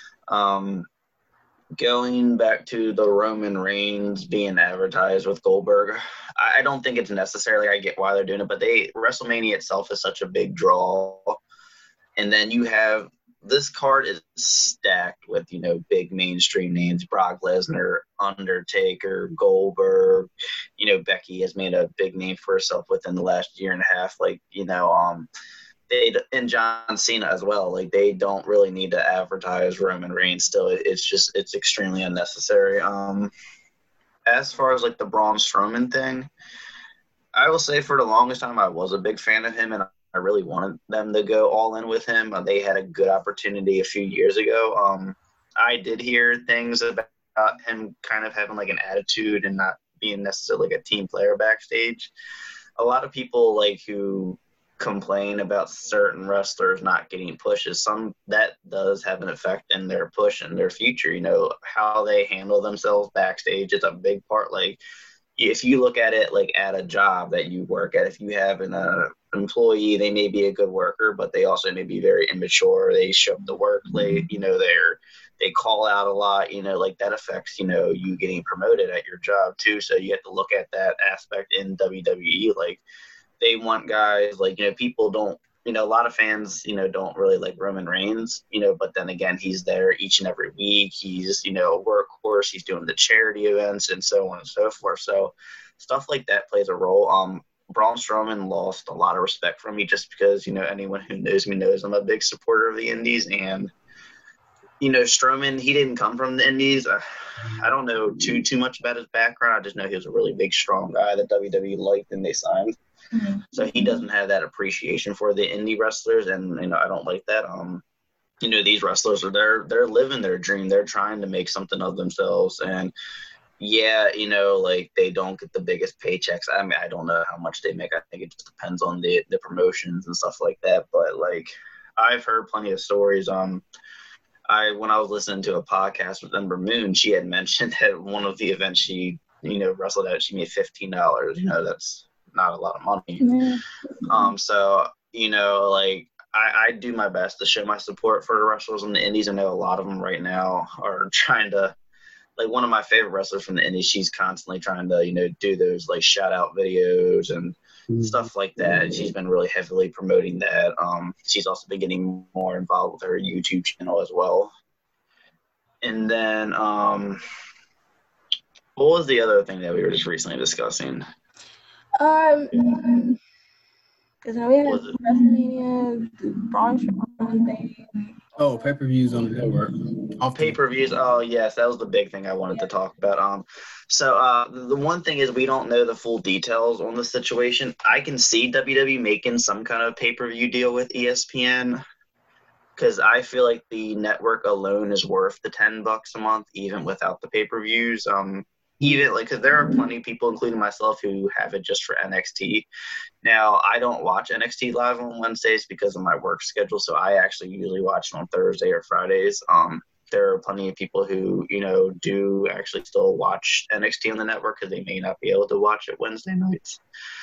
Going back to the Roman Reigns being advertised with Goldberg, I don't think it's necessarily, I get why they're doing it, but WrestleMania itself is such a big draw. And then you have, this card is stacked with, big mainstream names, Brock Lesnar, Undertaker, Goldberg, Becky has made a big name for herself within the last year and a half. Like, and John Cena as well. Like they don't really need to advertise Roman Reigns still. It's extremely unnecessary. As far as like the Braun Strowman thing, I will say for the longest time I was a big fan of him, and I really wanted them to go all in with him. They had a good opportunity a few years ago. I did hear things about him kind of having like an attitude and not being necessarily like a team player backstage. A lot of people like who complain about certain wrestlers not getting pushes, some that does have an effect in their push and their future. How they handle themselves backstage is a big part. Like if you look at it like at a job that you work at, if you have an employee, they may be a good worker, but they also may be very immature. They show up to work late, they call out a lot, like that affects, you getting promoted at your job too. So you have to look at that aspect in WWE. Like they want guys like, people don't, a lot of fans, don't really like Roman Reigns, but then again, he's there each and every week. He's, a workhorse. He's doing the charity events and so on and so forth. So stuff like that plays a role. Braun Strowman lost a lot of respect from me just because, anyone who knows me knows I'm a big supporter of the Indies. And, Strowman, he didn't come from the Indies. I don't know too much about his background. I just know he was a really big, strong guy that WWE liked and they signed. So he doesn't have that appreciation for the indie wrestlers, and I don't like that. These wrestlers they're living their dream. They're trying to make something of themselves, and like they don't get the biggest paychecks. I mean, I don't know how much they make. I think it just depends on the promotions and stuff like that. But like, I've heard plenty of stories. When I was listening to a podcast with Ember Moon, she had mentioned that one of the events she wrestled at, she made $15. That's not a lot of money. So like I do my best to show my support for the wrestlers in the indies. I know a lot of them right now are trying to, like one of my favorite wrestlers from the indies, she's constantly trying to do those like shout out videos and stuff like that. She's been really heavily promoting that. She's also been getting more involved with her YouTube channel as well. And then what was the other thing that we were just recently discussing? Because now we have WrestleMania, the Braun Strowman thing. Oh, pay-per-views on the network. Pay-per-views. Oh, yes, that was the big thing I wanted to talk about. So the one thing is we don't know the full details on the situation. I can see WWE making some kind of pay-per-view deal with ESPN because I feel like the network alone is worth the $10 a month, even without the pay-per-views. Even like, because there are plenty of people, including myself, who have it just for NXT. Now, I don't watch NXT live on Wednesdays because of my work schedule, so I actually usually watch it on Thursday or Fridays. There are plenty of people who, do actually still watch NXT on the network because they may not be able to watch it Wednesday nights.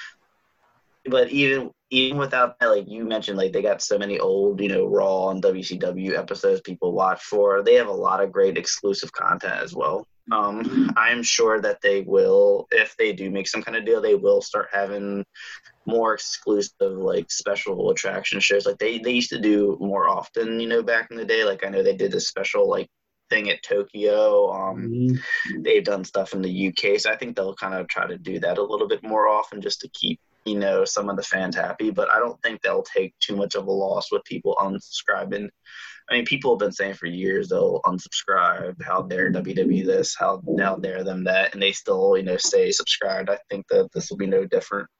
But even without that, like you mentioned, like they got so many old, Raw and WCW episodes people watch for. They have a lot of great exclusive content as well. I'm sure that they will, if they do make some kind of deal, they will start having more exclusive, like special attraction shows. Like they used to do more often, back in the day. Like I know they did this special like thing at Tokyo. They've done stuff in the UK, so I think they'll kind of try to do that a little bit more often just to keep some of the fans happy. But I don't think they'll take too much of a loss with people unsubscribing. I mean, people have been saying for years they'll unsubscribe. How dare WWE this? How dare them that? And they still, stay subscribed. I think that this will be no different.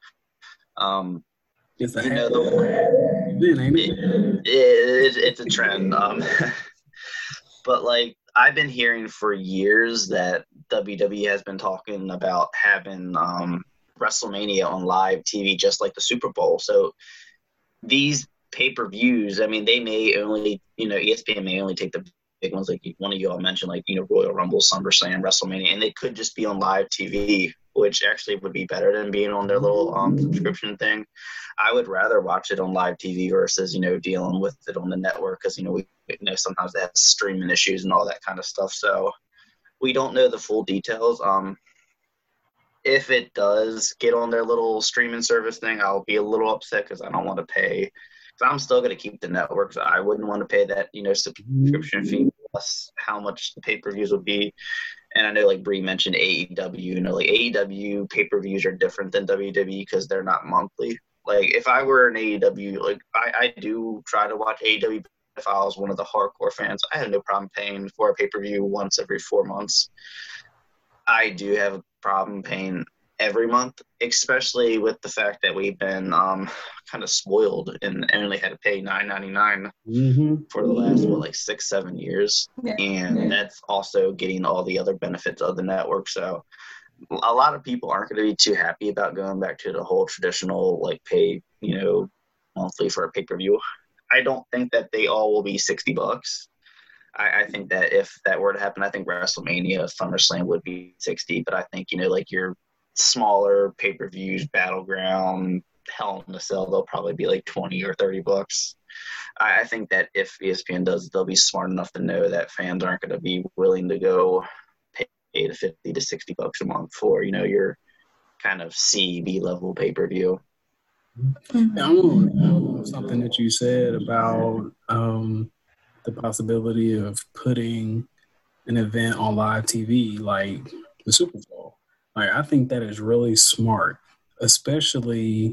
It's a it's a trend. But like, I've been hearing for years that WWE has been talking about having WrestleMania on live TV, just like the Super Bowl. So these pay-per-views, I mean, they may only, ESPN may only take the big ones, like one of you all mentioned, like, Royal Rumble, SummerSlam, WrestleMania, and they could just be on live TV, which actually would be better than being on their little subscription thing. I would rather watch it on live TV versus, dealing with it on the network, because, we sometimes they have streaming issues and all that kind of stuff. So we don't know the full details. If it does get on their little streaming service thing, I'll be a little upset because I don't want to pay. Because I'm still going to keep the network. So I wouldn't want to pay that, subscription fee plus how much the pay-per-views would be. And I know, like Bree mentioned, AEW. Like AEW pay-per-views are different than WWE because they're not monthly. Like if I were an AEW, like I do try to watch AEW. If I was one of the hardcore fans, I had no problem paying for a pay-per-view once every 4 months. I do have a problem paying every month, especially with the fact that we've been kind of spoiled and only had to pay $9.99 for the last 6-7 years. Yeah. And that's also getting all the other benefits of the network. So a lot of people aren't going to be too happy about going back to the whole traditional pay monthly for a pay-per-view. I don't think that they all will be $60. I think that if that were to happen, I think WrestleMania, SummerSlam would be $60. But I think, your smaller pay-per-views, Battleground, Hell in a Cell, they'll probably be like $20 or $30. I think that if ESPN does, they'll be smart enough to know that fans aren't going to be willing to go pay to $50 to $60 a month for, your kind of B level pay-per-view. I want something that you said about the possibility of putting an event on live TV like the Super Bowl. I think that is really smart, especially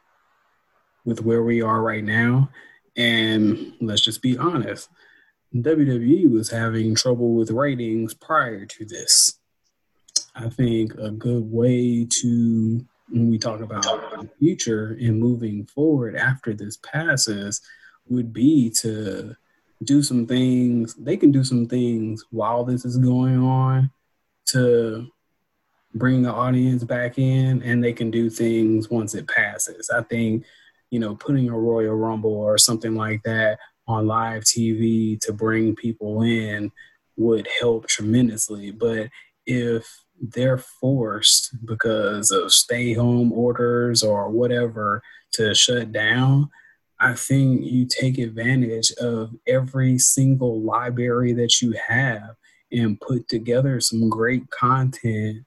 with where we are right now. And let's just be honest, WWE was having trouble with ratings prior to this. I think a good way to, when we talk about the future and moving forward after this passes, would be to do some things. They can do some things while this is going on to bring the audience back in, and they can do things once it passes. I think, putting a Royal Rumble or something like that on live TV to bring people in would help tremendously. But if they're forced because of stay-home orders or whatever to shut down, I think you take advantage of every single library that you have and put together some great content,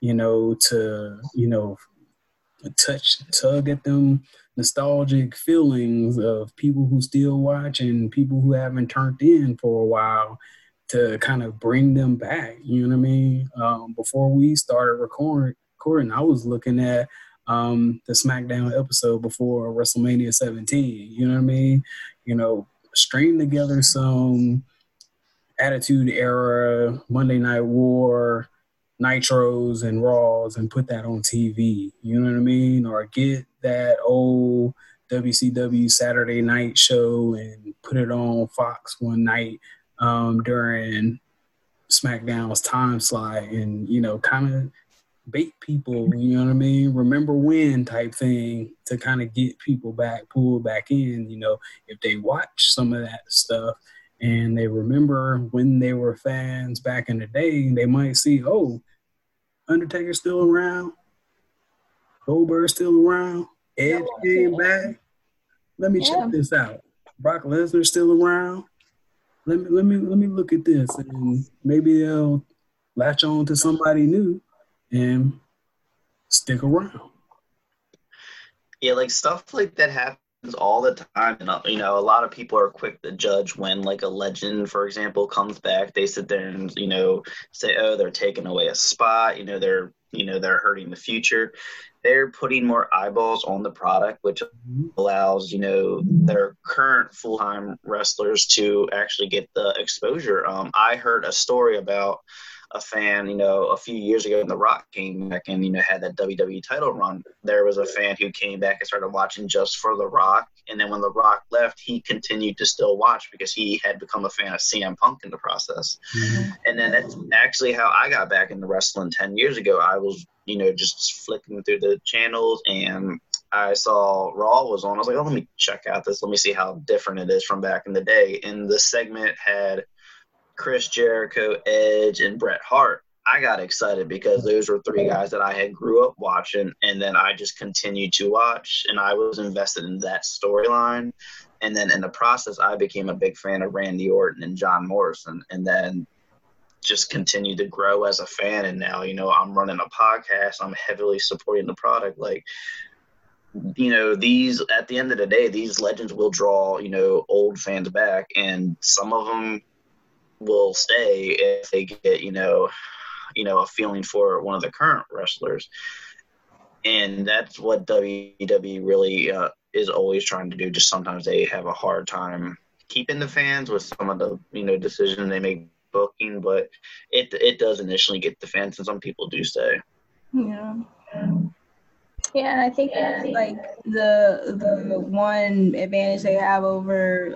to, tug at them nostalgic feelings of people who still watch and people who haven't turned in for a while, to kind of bring them back. You know what I mean? Before we started recording, I was looking at the SmackDown episode before WrestleMania 17. You know what I mean? String together some Attitude Era, Monday Night War, Nitros and Raws and put that on TV. You know what I mean? Or get that old WCW Saturday night show and put it on Fox one night during SmackDown's time slot, and kind of bait people, you know what I mean, remember when type thing, to kind of get people back, pull back in. If they watch some of that stuff and they remember when they were fans back in the day, they might see, oh, Undertaker's still around, Goldberg's still around, Edge came back, let me check this out, Brock Lesnar's still around, let me look at this, and maybe they'll latch on to somebody new and stick around. Yeah, stuff like that happens all the time. And, a lot of people are quick to judge when, a legend, for example, comes back. They sit there and, say, oh, they're taking away a spot. They're hurting the future. They're putting more eyeballs on the product, which allows, their current full-time wrestlers to actually get the exposure. I heard a story about a fan, a few years ago when The Rock came back and, had that WWE title run. There was a fan who came back and started watching just for The Rock. And then when The Rock left, he continued to still watch because he had become a fan of CM Punk in the process. Mm-hmm. And then that's actually how I got back into wrestling 10 years ago. I was, just flicking through the channels and I saw Raw was on. I was like, oh, let me check out this. Let me see how different it is from back in the day. And the segment had Chris Jericho, Edge, and Bret Hart. I got excited because those were three guys that I had grew up watching, and then I just continued to watch, and I was invested in that storyline. And then in the process, I became a big fan of Randy Orton and John Morrison, and then just continued to grow as a fan. And now, I'm running a podcast. I'm heavily supporting the product. Like, these, at the end of the day, these legends will draw, old fans back, and some of them will stay if they get, a feeling for one of the current wrestlers. And that's what WWE really is always trying to do. Just sometimes they have a hard time keeping the fans with some of the, decisions they make booking, but it does initially get the fans, and some people do stay. Yeah. Yeah, and I think that's like the one advantage they have over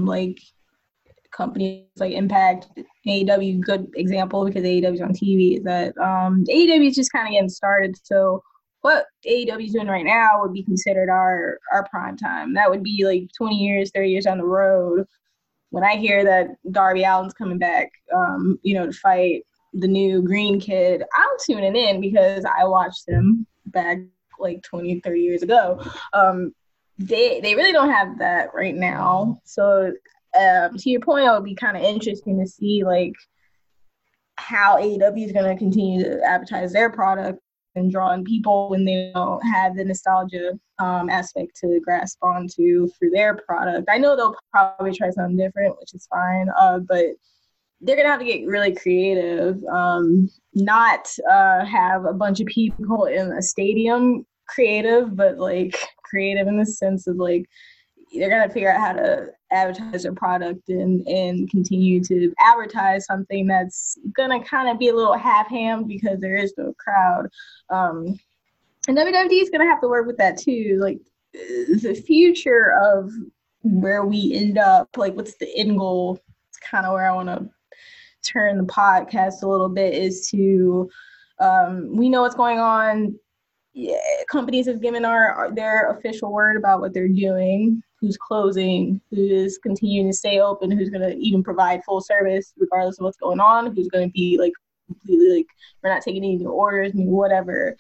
companies like Impact, AEW, good example because AEW is on TV, is that AEW is just kind of getting started. So what AEW is doing right now would be considered our prime time. That would be like 20 years, 30 years down the road. When I hear that Darby Allin's coming back, to fight the new Green Kid, I'm tuning in because I watched him back like 20, 30 years ago. They really don't have that right now. So to your point, it would be kind of interesting to see like how AEW is going to continue to advertise their product and draw in people when they don't have the nostalgia aspect to grasp onto through their product. I know they'll probably try something different, which is fine, but they're going to have to get really creative, not have a bunch of people in a stadium creative, but like creative in the sense of like they're going to figure out how to advertise their product and continue to advertise something that's going to kind of be a little half-hammed because there is no crowd. And WWE is going to have to work with that too. Like the future of where we end up, like what's the end goal? It's kind of where I want to turn the podcast a little bit is to, we know what's going on. Yeah, companies have given their official word about what they're doing, who's closing, who is continuing to stay open, who's going to even provide full service regardless of what's going on, who's going to be like completely like we're not taking any new orders, whatever.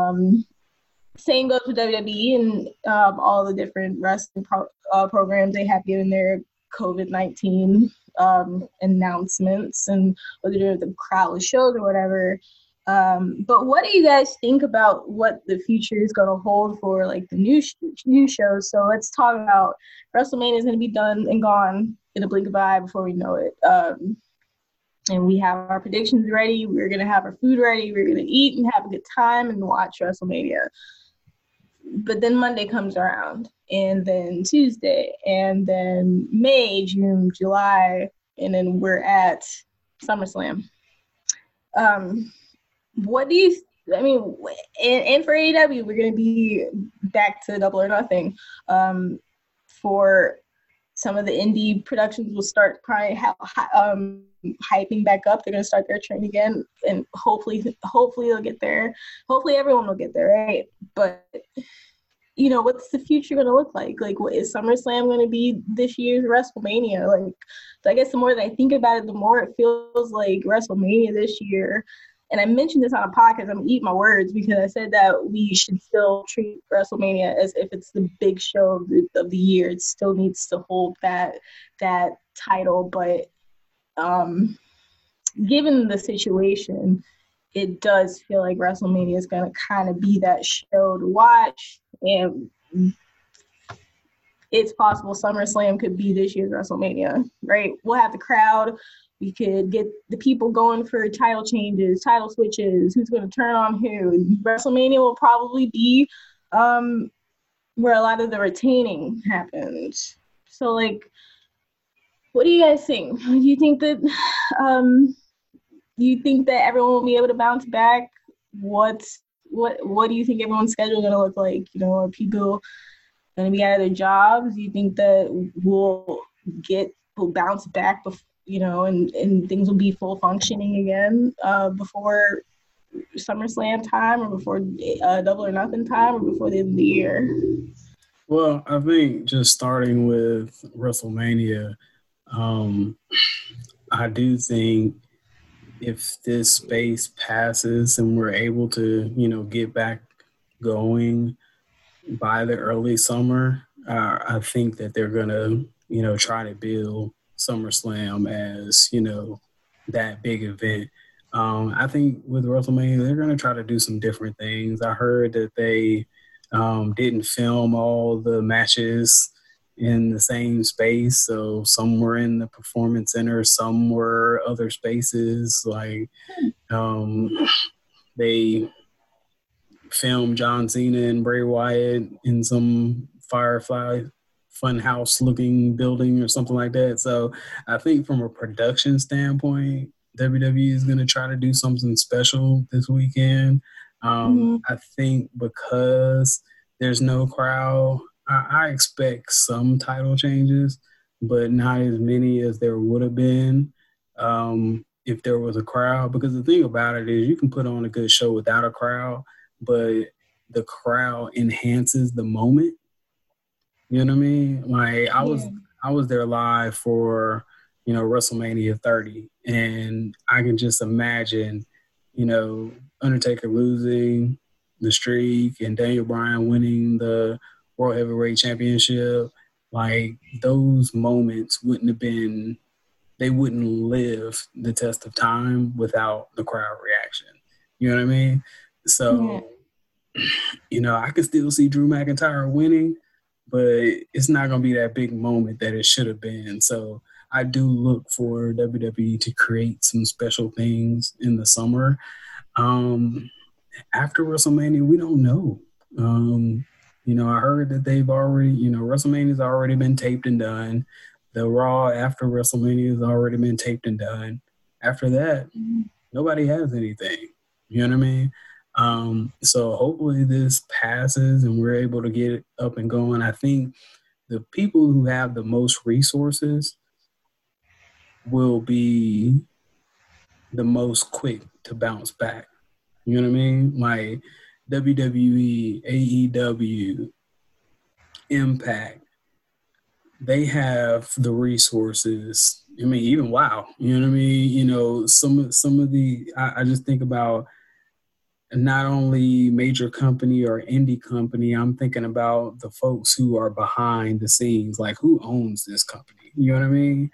Same goes with WWE and all the different wrestling programs they have given their COVID-19 announcements and what they're doing with the crowdless shows or whatever. But what do you guys think about what the future is going to hold for like the new shows? So let's talk about WrestleMania is going to be done and gone in a blink of an eye before we know it. And we have our predictions ready. We're going to have our food ready. We're going to eat and have a good time and watch WrestleMania. But then Monday comes around, and then Tuesday, and then May, June, July, and then we're at SummerSlam. What do you, and for AEW, we're going to be back to Double or Nothing. For some of the indie productions will start probably hyping back up. They're going to start their train again, and hopefully they'll get there. Hopefully everyone will get there, right? But, what's the future going to look like? Like, what is SummerSlam going to be this year's WrestleMania? Like, so I guess the more that I think about it, the more it feels like WrestleMania this year. And I mentioned this on a podcast. I'm going to eat my words because I said that we should still treat WrestleMania as if it's the big show of the year. It still needs to hold that title. But given the situation, it does feel like WrestleMania is going to kind of be that show to watch. And it's possible SummerSlam could be this year's WrestleMania, right? We'll have the crowd. We could get the people going for title changes, title switches, who's going to turn on who. WrestleMania will probably be where a lot of the retaining happens. So, like, what do you guys think? Do you think that, do you think that everyone will be able to bounce back? What do you think everyone's schedule is going to look like? You know, are people going to be out of their jobs? Do you think that we'll bounce back, and things will be full functioning again before SummerSlam time, or before Double or Nothing time, or before the end of the year? Well, I think just starting with WrestleMania, I do think if this space passes and we're able to, get back going by the early summer, I think that they're going to, try to build SummerSlam as, that big event. I think with WrestleMania, they're going to try to do some different things. I heard that they didn't film all the matches in the same space. So some were in the Performance Center, some were other spaces. Like they filmed John Cena and Bray Wyatt in some Firefly Funhouse looking building or something like that. So I think from a production standpoint, WWE is going to try to do something special this weekend. I think because there's no crowd, I expect some title changes, but not as many as there would have been if there was a crowd. Because the thing about it is you can put on a good show without a crowd, but the crowd enhances the moment. You know what I mean? Like I was there live for, WrestleMania 30, and I can just imagine, Undertaker losing the streak and Daniel Bryan winning the World Heavyweight Championship. Like those moments they wouldn't live the test of time without the crowd reaction. You know what I mean? So, I could still see Drew McIntyre winning, but it's not going to be that big moment that it should have been. So I do look for WWE to create some special things in the summer. After WrestleMania, we don't know. I heard that they've already, WrestleMania's already been taped and done. The Raw after WrestleMania has already been taped and done. After that, nobody has anything. You know what I mean? So hopefully this passes and we're able to get it up and going. I think the people who have the most resources will be the most quick to bounce back. You know what I mean? Like WWE, AEW, Impact, they have the resources. I mean, even WoW, you know what I mean? Some of the, I just think about not only major company or indie company, I'm thinking about the folks who are behind the scenes, like who owns this company, you know what I mean?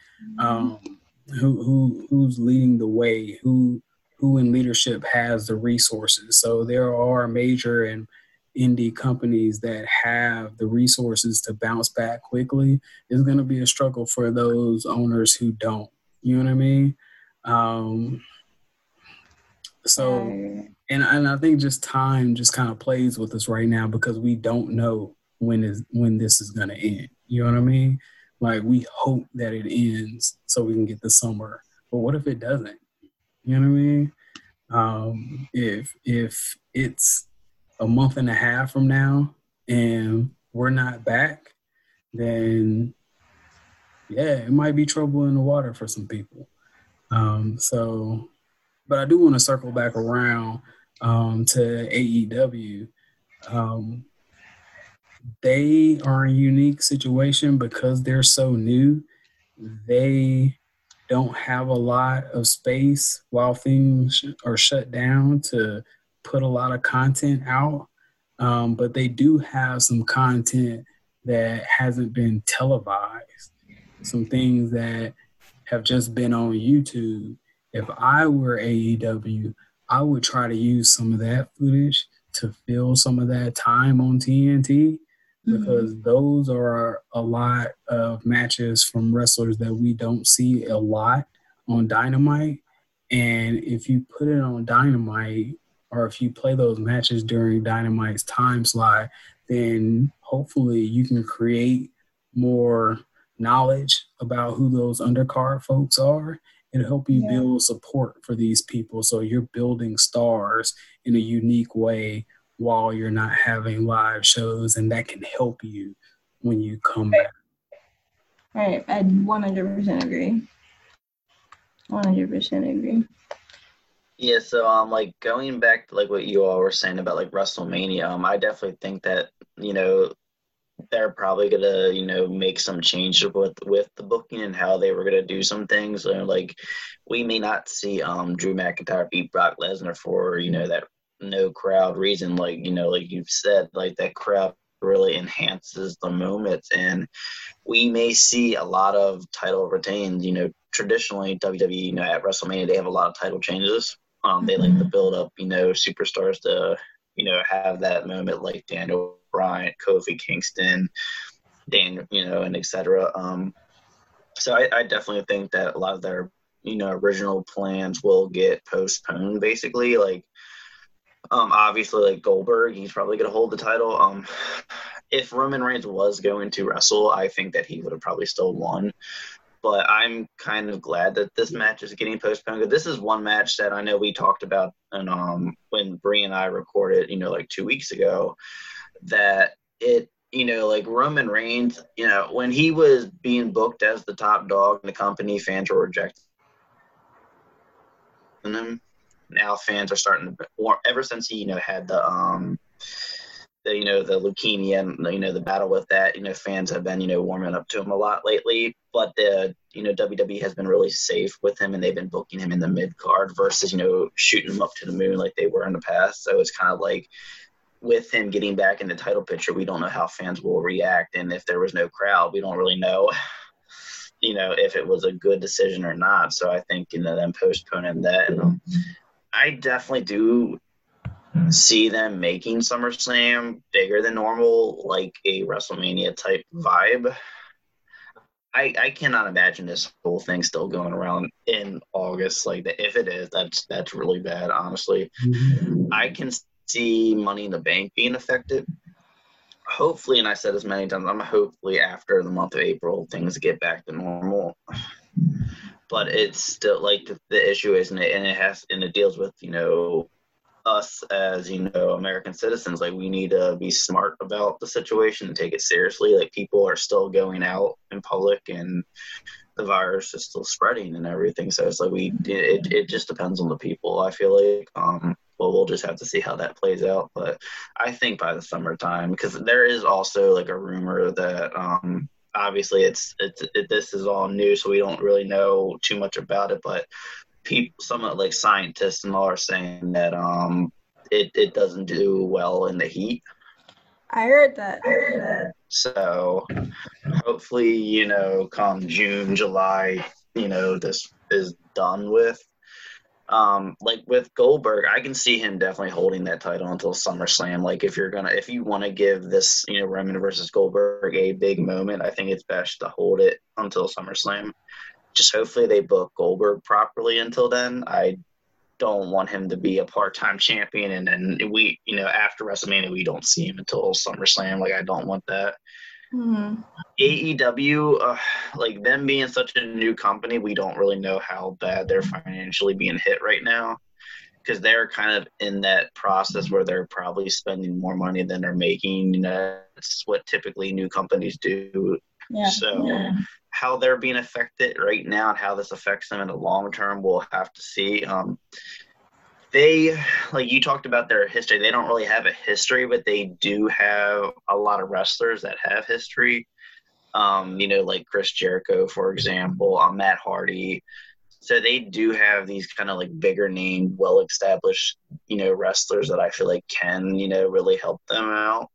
Who's leading the way, who in leadership has the resources. So there are major and indie companies that have the resources to bounce back quickly. It's going to be a struggle for those owners who don't, you know what I mean? And I think just time just kind of plays with us right now because we don't know when this is going to end. You know what I mean? Like we hope that it ends so we can get the summer. But what if it doesn't? You know what I mean? If it's a month and a half from now and we're not back, then yeah, it might be trouble in the water for some people. But I do want to circle back around to AEW. They are in a unique situation because they're so new. They don't have a lot of space while things are shut down to put a lot of content out. But they do have some content that hasn't been televised, some things that have just been on YouTube. If I were AEW, I would try to use some of that footage to fill some of that time on TNT because those are a lot of matches from wrestlers that we don't see a lot on Dynamite. And if you put it on Dynamite or if you play those matches during Dynamite's time slot, then hopefully you can create more knowledge about who those undercard folks are. It'll help you Yeah. build support for these people. So you're building stars in a unique way while you're not having live shows, and that can help you when you come back. Right. I 100% agree. 100% agree. Yeah, so like going back to like what you all were saying about like WrestleMania, I definitely think that, they're probably gonna, make some changes with the booking and how they were gonna do some things. So, like we may not see Drew McIntyre beat Brock Lesnar for, that no crowd reason. Like, like you've said, like that crowd really enhances the moments, and we may see a lot of title retained. Traditionally WWE, at WrestleMania they have a lot of title changes. They like to build up, superstars to, have that moment like Daniel Bryan, Kofi Kingston, Daniel, and etc. So I definitely think that a lot of their, original plans will get postponed. Basically, like, obviously, like Goldberg, he's probably going to hold the title. If Roman Reigns was going to wrestle, I think that he would have probably still won. But I'm kind of glad that this match is getting postponed. Because this is one match that I know we talked about, and when Bree and I recorded, like 2 weeks ago, that it, like Roman Reigns, when he was being booked as the top dog in the company, fans were rejecting him. Now fans are starting to, ever since he, had the leukemia and, the battle with that, fans have been, warming up to him a lot lately. But the, WWE has been really safe with him, and they've been booking him in the mid card versus, shooting him up to the moon like they were in the past. So it's kind of like, with him getting back in the title picture, we don't know how fans will react. And if there was no crowd, we don't really know, if it was a good decision or not. So I think, them postponing that. And I definitely do see them making SummerSlam bigger than normal, like a WrestleMania type vibe. I cannot imagine this whole thing still going around in August. Like, if it is, that's really bad, honestly. I can see Money in the Bank being affected. Hopefully, and I said this many times, hopefully after the month of April, things get back to normal. But it's still like the issue is, and it deals with, us as, American citizens. Like, we need to be smart about the situation and take it seriously. Like, people are still going out in public, and the virus is still spreading and everything. So it's like it just depends on the people, I feel like. Well, we'll just have to see how that plays out. But I think by the summertime, because there is also like a rumor that obviously this is all new, so we don't really know too much about it. But some like scientists and all are saying that it doesn't do well in the heat. I heard that. So hopefully, come June, July, this is done with. Like with Goldberg, I can see him definitely holding that title until SummerSlam. Like, if you want to give this, Roman versus Goldberg a big moment, I think it's best to hold it until SummerSlam. Just hopefully they book Goldberg properly until then. I don't want him to be a part-time champion, and then we, after WrestleMania, we don't see him until SummerSlam. Like, I don't want that. Mm-hmm. AEW, like them being such a new company, we don't really know how bad they're financially being hit right now, because they're kind of in that process where they're probably spending more money than they're making. That's what typically new companies do. Yeah. So how they're being affected right now and how this affects them in the long term, we'll have to see. They, like you talked about their history, they don't really have a history, but they do have a lot of wrestlers that have history. Like Chris Jericho, for example, Matt Hardy. So they do have these kind of like bigger name, well-established, wrestlers that I feel like can, really help them out.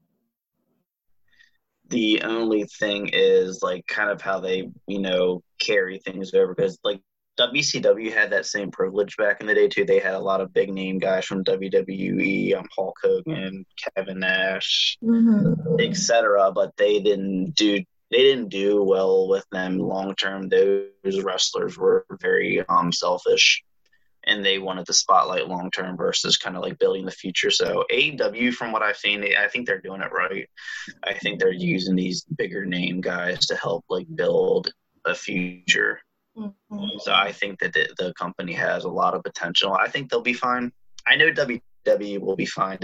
The only thing is like kind of how they, carry things over, because like WCW had that same privilege back in the day too. They had a lot of big name guys from WWE, Hulk Hogan, Kevin Nash, etc. But they didn't do well with them long term. Those wrestlers were very selfish, and they wanted the spotlight long term versus kind of like building the future. So AEW, from what I've seen, I think they're doing it right. I think they're using these bigger name guys to help like build a future. Mhm. So I think that the company has a lot of potential. I think they'll be fine. I know WWE will be fine.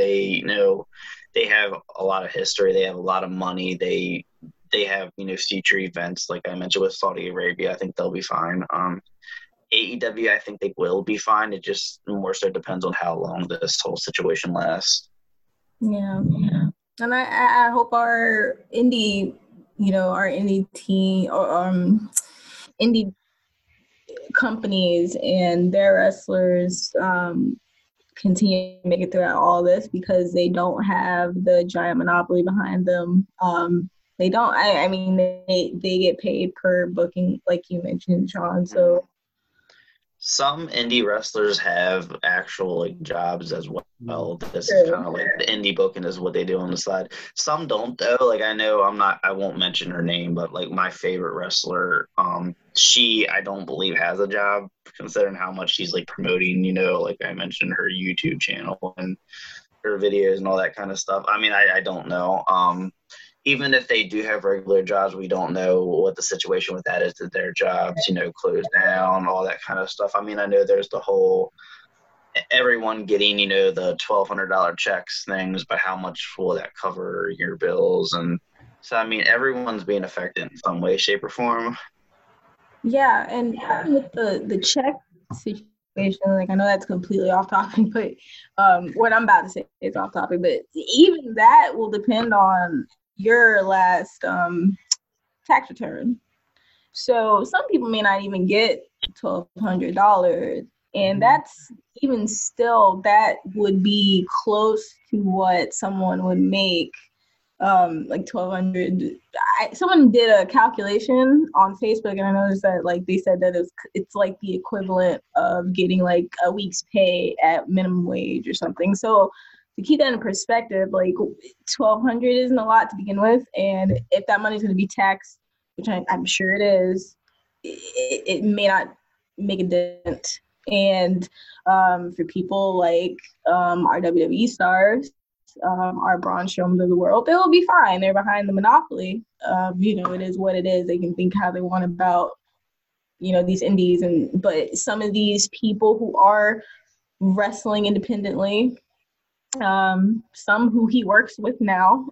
They have a lot of history. They have a lot of money. They have future events like I mentioned with Saudi Arabia. I think they'll be fine. AEW, I think they will be fine. It just more so depends on how long this whole situation lasts. Yeah. And I hope our indie, our indie team or indie companies and their wrestlers continue to make it throughout all this, because they don't have the giant monopoly behind them. They don't. I mean, they get paid per booking, like you mentioned, Sean. So Some indie wrestlers have actual jobs as well. This is True. kind of like the indie booking is what they do on the side. Some don't though. Like I know I won't mention her name, but like my favorite wrestler, she I don't believe has a job considering how much she's like promoting, like I mentioned her YouTube channel and her videos and all that kind of stuff. I mean, I don't know. Even if they do have regular jobs, we don't know what the situation with that is, that their jobs, close down, all that kind of stuff. I mean, I know there's the whole everyone getting, the $1,200 checks things, but how much will that cover your bills? And so, I mean, everyone's being affected in some way, shape, or form. yeah, and with the check situation, like I know that's completely off topic, but what I'm about to say is off topic. But even that will depend on your last tax return. So some people may not even get $1,200, and that's even still, that would be close to what someone would make, like 1,200. Someone did a calculation on Facebook, and I noticed that like they said that it's like the equivalent of getting like a week's pay at minimum wage or something. So to keep that in perspective, like 1,200 isn't a lot to begin with, and if that money is going to be taxed, which I'm sure it is, it may not make a dent. And for people like our WWE stars, our Braun Strowman of the world, they will be fine. They're behind the monopoly. It is what it is. They can think how they want about these indies, but some of these people who are wrestling independently, some who he works with now,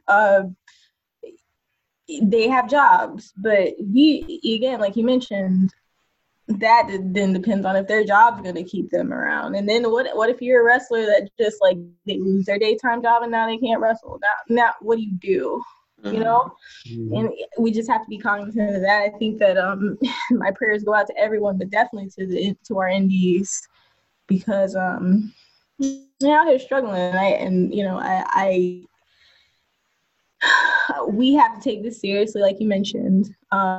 they have jobs, but again, like you mentioned, that then depends on if their job's going to keep them around. And then what if you're a wrestler that just like they lose their daytime job and now they can't wrestle? Now what do you do? And we just have to be cognizant of that. I think that my prayers go out to everyone, but definitely to our indies, because they're out here struggling, and we have to take this seriously, like you mentioned.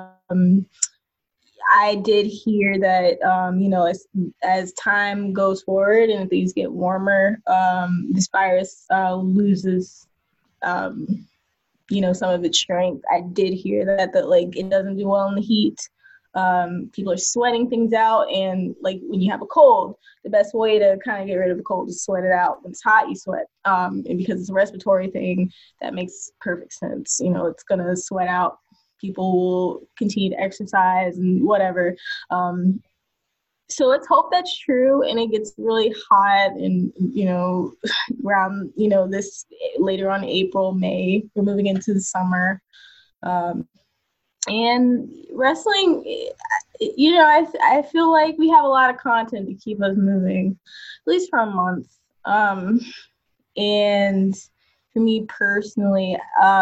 I did hear that, as time goes forward and things get warmer, this virus loses, some of its strength. I did hear that it doesn't do well in the heat. People are sweating things out, and like when you have a cold, the best way to kind of get rid of the cold is sweat it out. When it's hot, you sweat, and because it's a respiratory thing, that makes perfect sense. It's gonna sweat out. People will continue to exercise and whatever. So let's hope that's true, and it gets really hot, and around this later on April, May, we're moving into the summer. And wrestling, I feel like we have a lot of content to keep us moving, at least for a month. And for me personally,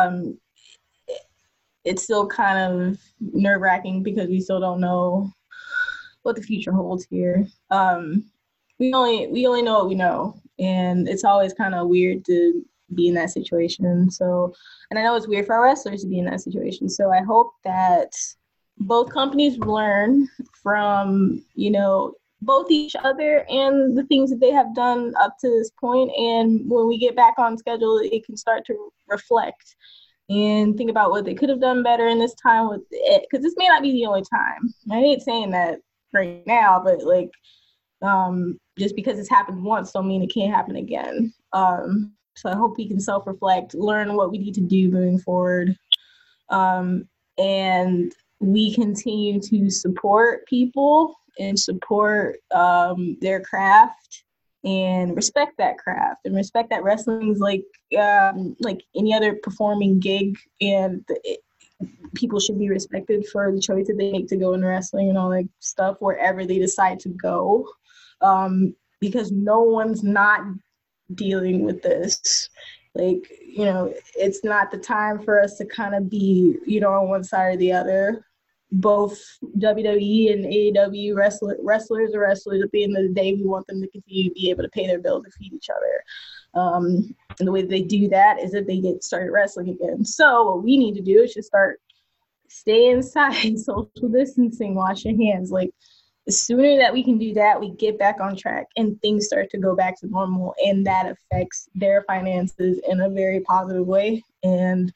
it's still kind of nerve-wracking because we still don't know what the future holds here. We only know what we know, and it's always kind of weird to be in that situation. So, and I know it's weird for our wrestlers to be in that situation. So I hope that both companies learn from, both each other and the things that they have done up to this point. And when we get back on schedule, it can start to reflect and think about what they could have done better in this time with it. Because this may not be the only time. I hate saying that right now, but just because it's happened once don't mean it can't happen again. So I hope we can self-reflect, learn what we need to do moving forward. And we continue to support people and support their craft and respect that craft and respect that wrestling is like any other performing gig, and people should be respected for the choice that they make to go into wrestling and all that stuff wherever they decide to go, because no one's not dealing with this. Like, it's not the time for us to kind of be, on one side or the other. Both WWE and AEW wrestlers are wrestlers. At the end of the day, we want them to continue to be able to pay their bills and feed each other. And the way that they do that is that they get started wrestling again. So what we need to do is just stay inside, social distancing, wash your hands. Like, the sooner that we can do that, we get back on track and things start to go back to normal, and that affects their finances in a very positive way. And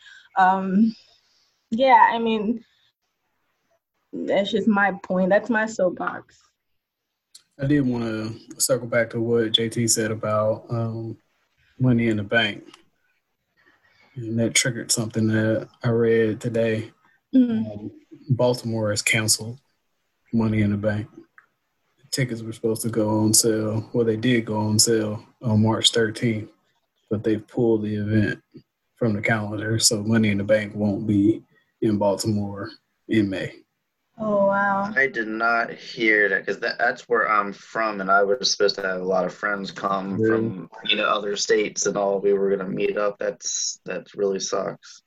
that's just my point. That's my soapbox. I did want to circle back to what JT said about Money in the Bank. And that triggered something that I read today. Mm-hmm. Baltimore has canceled Money in the Bank. The tickets were supposed to go on sale. Well, they did go on sale on March 13th, but they've pulled the event from the calendar. So Money in the Bank won't be in Baltimore in May. Oh, wow. I did not hear that because that's where I'm from, and I was supposed to have a lot of friends come from, other states and all. We were going to meet up. That really sucks.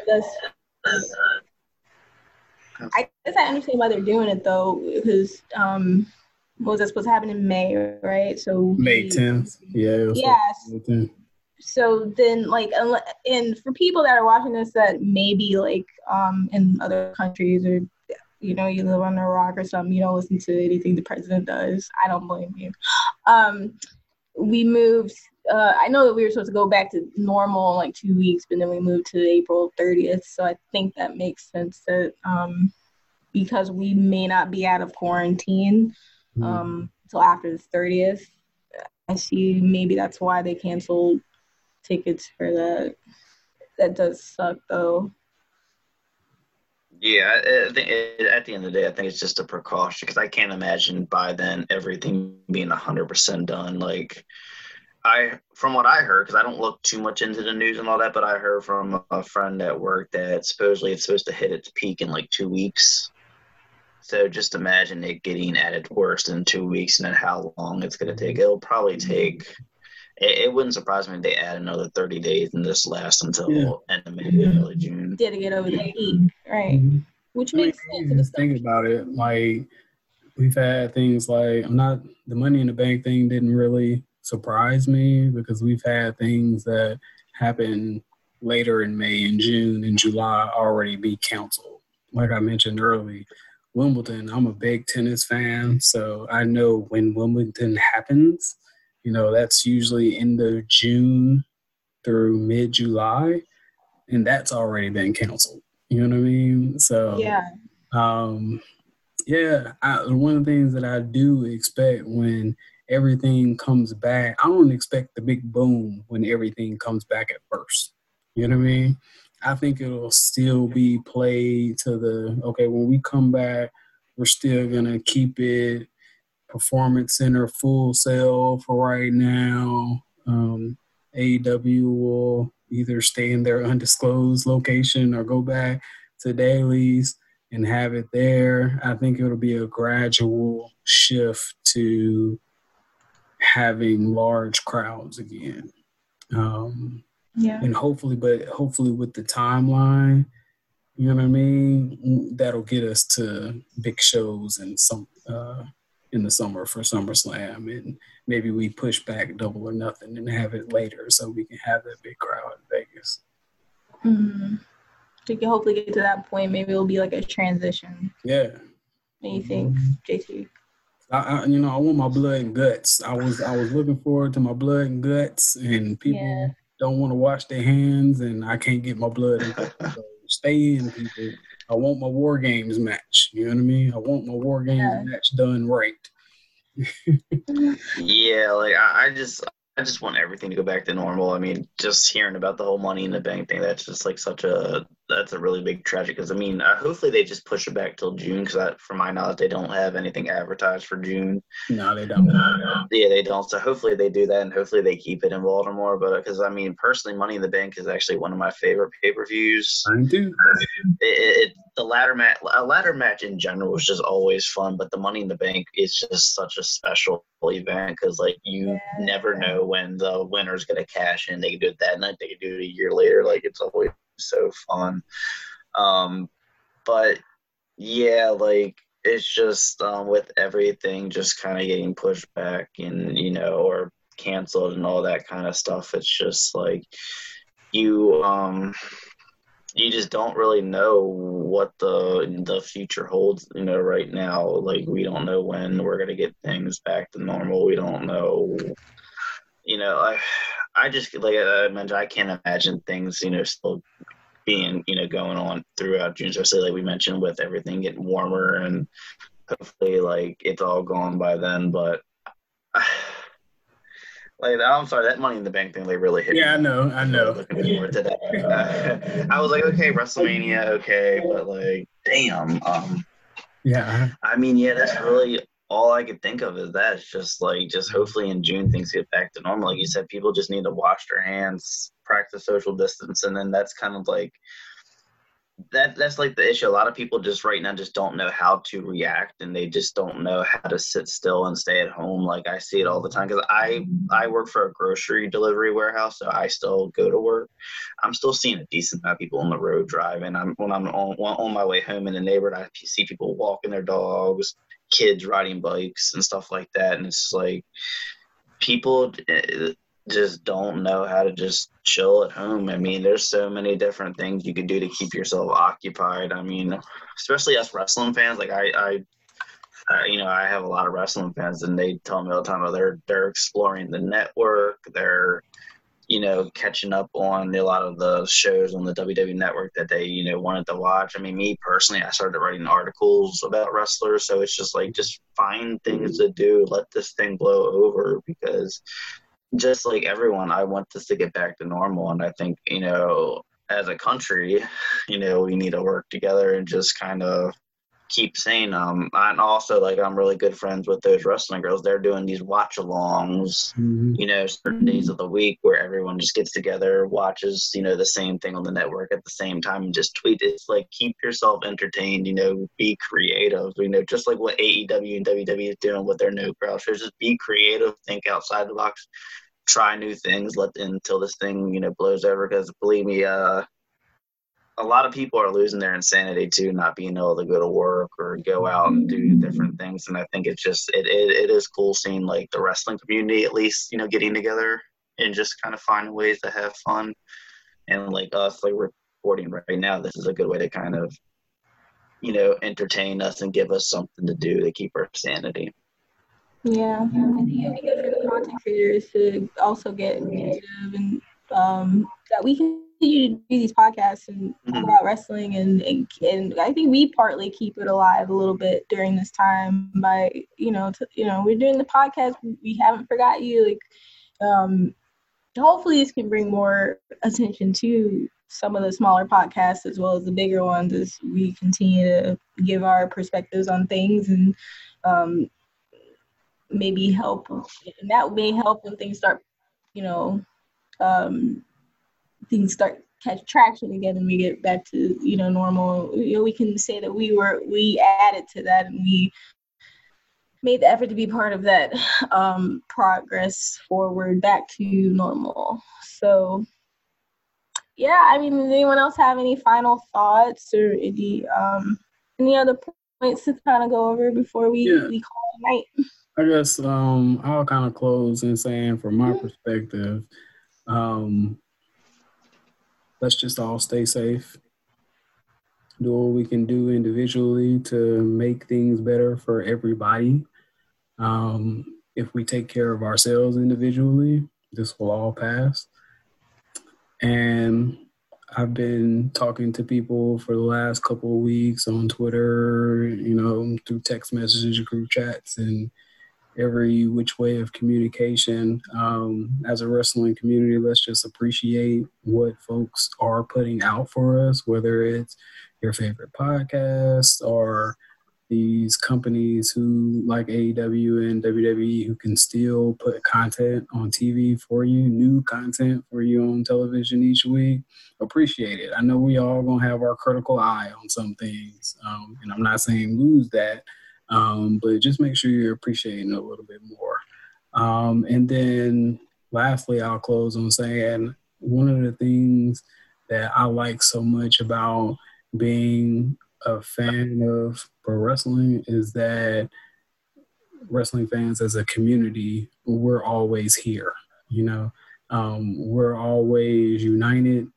I guess I understand why they're doing it, though, because what was that supposed to happen in May, right? So May 10th. Yeah. Yes. May 10th. So then, and for people that are watching this that maybe, in other countries or, you live on a rock or something, you don't listen to anything the president does. I don't blame you. We moved, I know that we were supposed to go back to normal in 2 weeks, but then we moved to April 30th. So I think that makes sense that because we may not be out of quarantine until after the 30th, I see maybe that's why they canceled tickets for that. That does suck, though. Yeah, at the end of the day, I think it's just a precaution because I can't imagine by then everything being 100% done. From what I heard, because I don't look too much into the news and all that, but I heard from a friend at work that supposedly it's supposed to hit its peak in 2 weeks. So just imagine it getting at its worst in 2 weeks and then how long it's going to take. It'll probably take – it wouldn't surprise me if they add another 30 days and this lasts until end of May, early June. Did to get over the peak, right? Mm-hmm. Which makes sense. Just think about it. We've had things the Money in the Bank thing didn't really surprise me because we've had things that happen later in May and June and July already be canceled. Like I mentioned earlier, Wimbledon, I'm a big tennis fan, so I know when Wimbledon happens, that's usually end of June through mid-July, and that's already been canceled. You know what I mean? So, one of the things that I do expect when everything comes back, I don't expect the big boom when everything comes back at first. You know what I mean? I think it'll still be played to when we come back, we're still going to keep it Performance Center full sale for right now. AEW will either stay in their undisclosed location or go back to dailies and have it there. I think it'll be a gradual shift to having large crowds again. And hopefully with the timeline, you know what I mean, that'll get us to big shows and in the summer for SummerSlam, and maybe we push back Double or Nothing and have it later so we can have that big crowd in Vegas. Mm-hmm. We can hopefully get to that point. Maybe it'll be a transition. Yeah. What do you think, JT? I want my blood and guts. I was looking forward to my blood and guts, and people don't want to wash their hands, and I can't get my blood and guts. So stay in, people. I want my War Games match. You know what I mean? I want my War Games match done right. I just want everything to go back to normal. I mean, just hearing about the whole Money in the Bank thing, that's just such a that's a really big tragedy because, I mean, hopefully they just push it back till June because, from my knowledge, they don't have anything advertised for June. No, they don't. Yeah, they don't. So hopefully they do that, and hopefully they keep it in Baltimore. But because, I mean, personally, Money in the Bank is actually one of my favorite pay-per-views. I do. The ladder match in general is just always fun, but the Money in the Bank is just such a special event because, like, you never know when the winner's gonna cash in. They can do it that night. They can do it a year later. Like, it's always so fun. But yeah, like, it's just with everything just kind of getting pushed back and, you know, or canceled and all that kind of stuff. It's just like you just don't really know what the future holds, you know, right now. Like, we don't know when we're gonna get things back to normal. We don't know, you know. I just, like I mentioned, I can't imagine things, you know, still being, you know, going on throughout June, especially like we mentioned with everything getting warmer, and hopefully like it's all gone by then. But like, I'm sorry, that Money in the Bank thing, they really hit me. Yeah, I know. Looking forward to that. I was like, okay, WrestleMania, okay, but like, damn. Yeah. I mean, yeah, that's really all I could think of is that. It's just like, just hopefully in June things get back to normal. Like you said, people just need to wash their hands, practice social distance, and then that's kind of like that's like the issue. A lot of people just right now just don't know how to react, and they just don't know how to sit still and stay at home. Like, I see it all the time because I work for a grocery delivery warehouse, so I still go to work. I'm still seeing a decent amount of people on the road driving. When I'm on my way home in the neighborhood, I see people walking their dogs, kids riding bikes and stuff like that, and it's like people just don't know how to just chill at home. I mean, there's so many different things you could do to keep yourself occupied. I mean, especially us wrestling fans. Like, I you know, I have a lot of wrestling fans, and they tell me all the time, they're exploring the network. They're, you know, catching up on a lot of the shows on the WWE network that they, you know, wanted to watch. I mean, me personally, I started writing articles about wrestlers, so it's just like, just find things to do. Let this thing blow over, because just like everyone, I want this to get back to normal. And I think, you know, as a country, you know, we need to work together and just kind of keep saying, and also, like, I'm really good friends with those wrestling girls. They're doing these watch-alongs, you know, certain days of the week where everyone just gets together, watches, you know, the same thing on the network at the same time, and just tweet. It's like, keep yourself entertained, you know, be creative, you know, just like what AEW and WWE is doing with their no crowd shows. Just be creative, think outside the box, try new things, until this thing, you know, blows over. Because believe me, a lot of people are losing their insanity too, not being able to go to work or go out and do different things. And I think it's just, it is cool seeing, like, the wrestling community, at least, you know, getting together and just kind of finding ways to have fun. And like us, like, we're recording right now, this is a good way to kind of, you know, entertain us and give us something to do to keep our sanity. Yeah, I think it'd be good for the content creators to also get creative, and that we can continue to do these podcasts and talk about wrestling, and I think we partly keep it alive a little bit during this time by, you know, we're doing the podcast. We haven't forgot you. Like, hopefully this can bring more attention to some of the smaller podcasts as well as the bigger ones, as we continue to give our perspectives on things, and maybe help, and that may help when things start, you know, things start catch traction again, and we get back to, you know, normal. You know, we can say that we added to that, and we made the effort to be part of that progress forward back to normal. So yeah, I mean, does anyone else have any final thoughts or any other points to kind of go over before we call it a night? I guess I'll kind of close in saying, from my perspective, let's just all stay safe. Do what we can do individually to make things better for everybody. If we take care of ourselves individually, this will all pass. And I've been talking to people for the last couple of weeks on Twitter, you know, through text messages, group chats, and every which way of communication. As a wrestling community, let's just appreciate what folks are putting out for us, whether it's your favorite podcast or these companies who like AEW and WWE who can still put content on TV for you, new content for you on television each week. Appreciate it. I know we all gonna have our critical eye on some things, and I'm not saying lose that, but just make sure you're appreciating it a little bit more. And then lastly, I'll close on saying one of the things that I like so much about being a fan of pro wrestling is that wrestling fans as a community, we're always here, we're always united.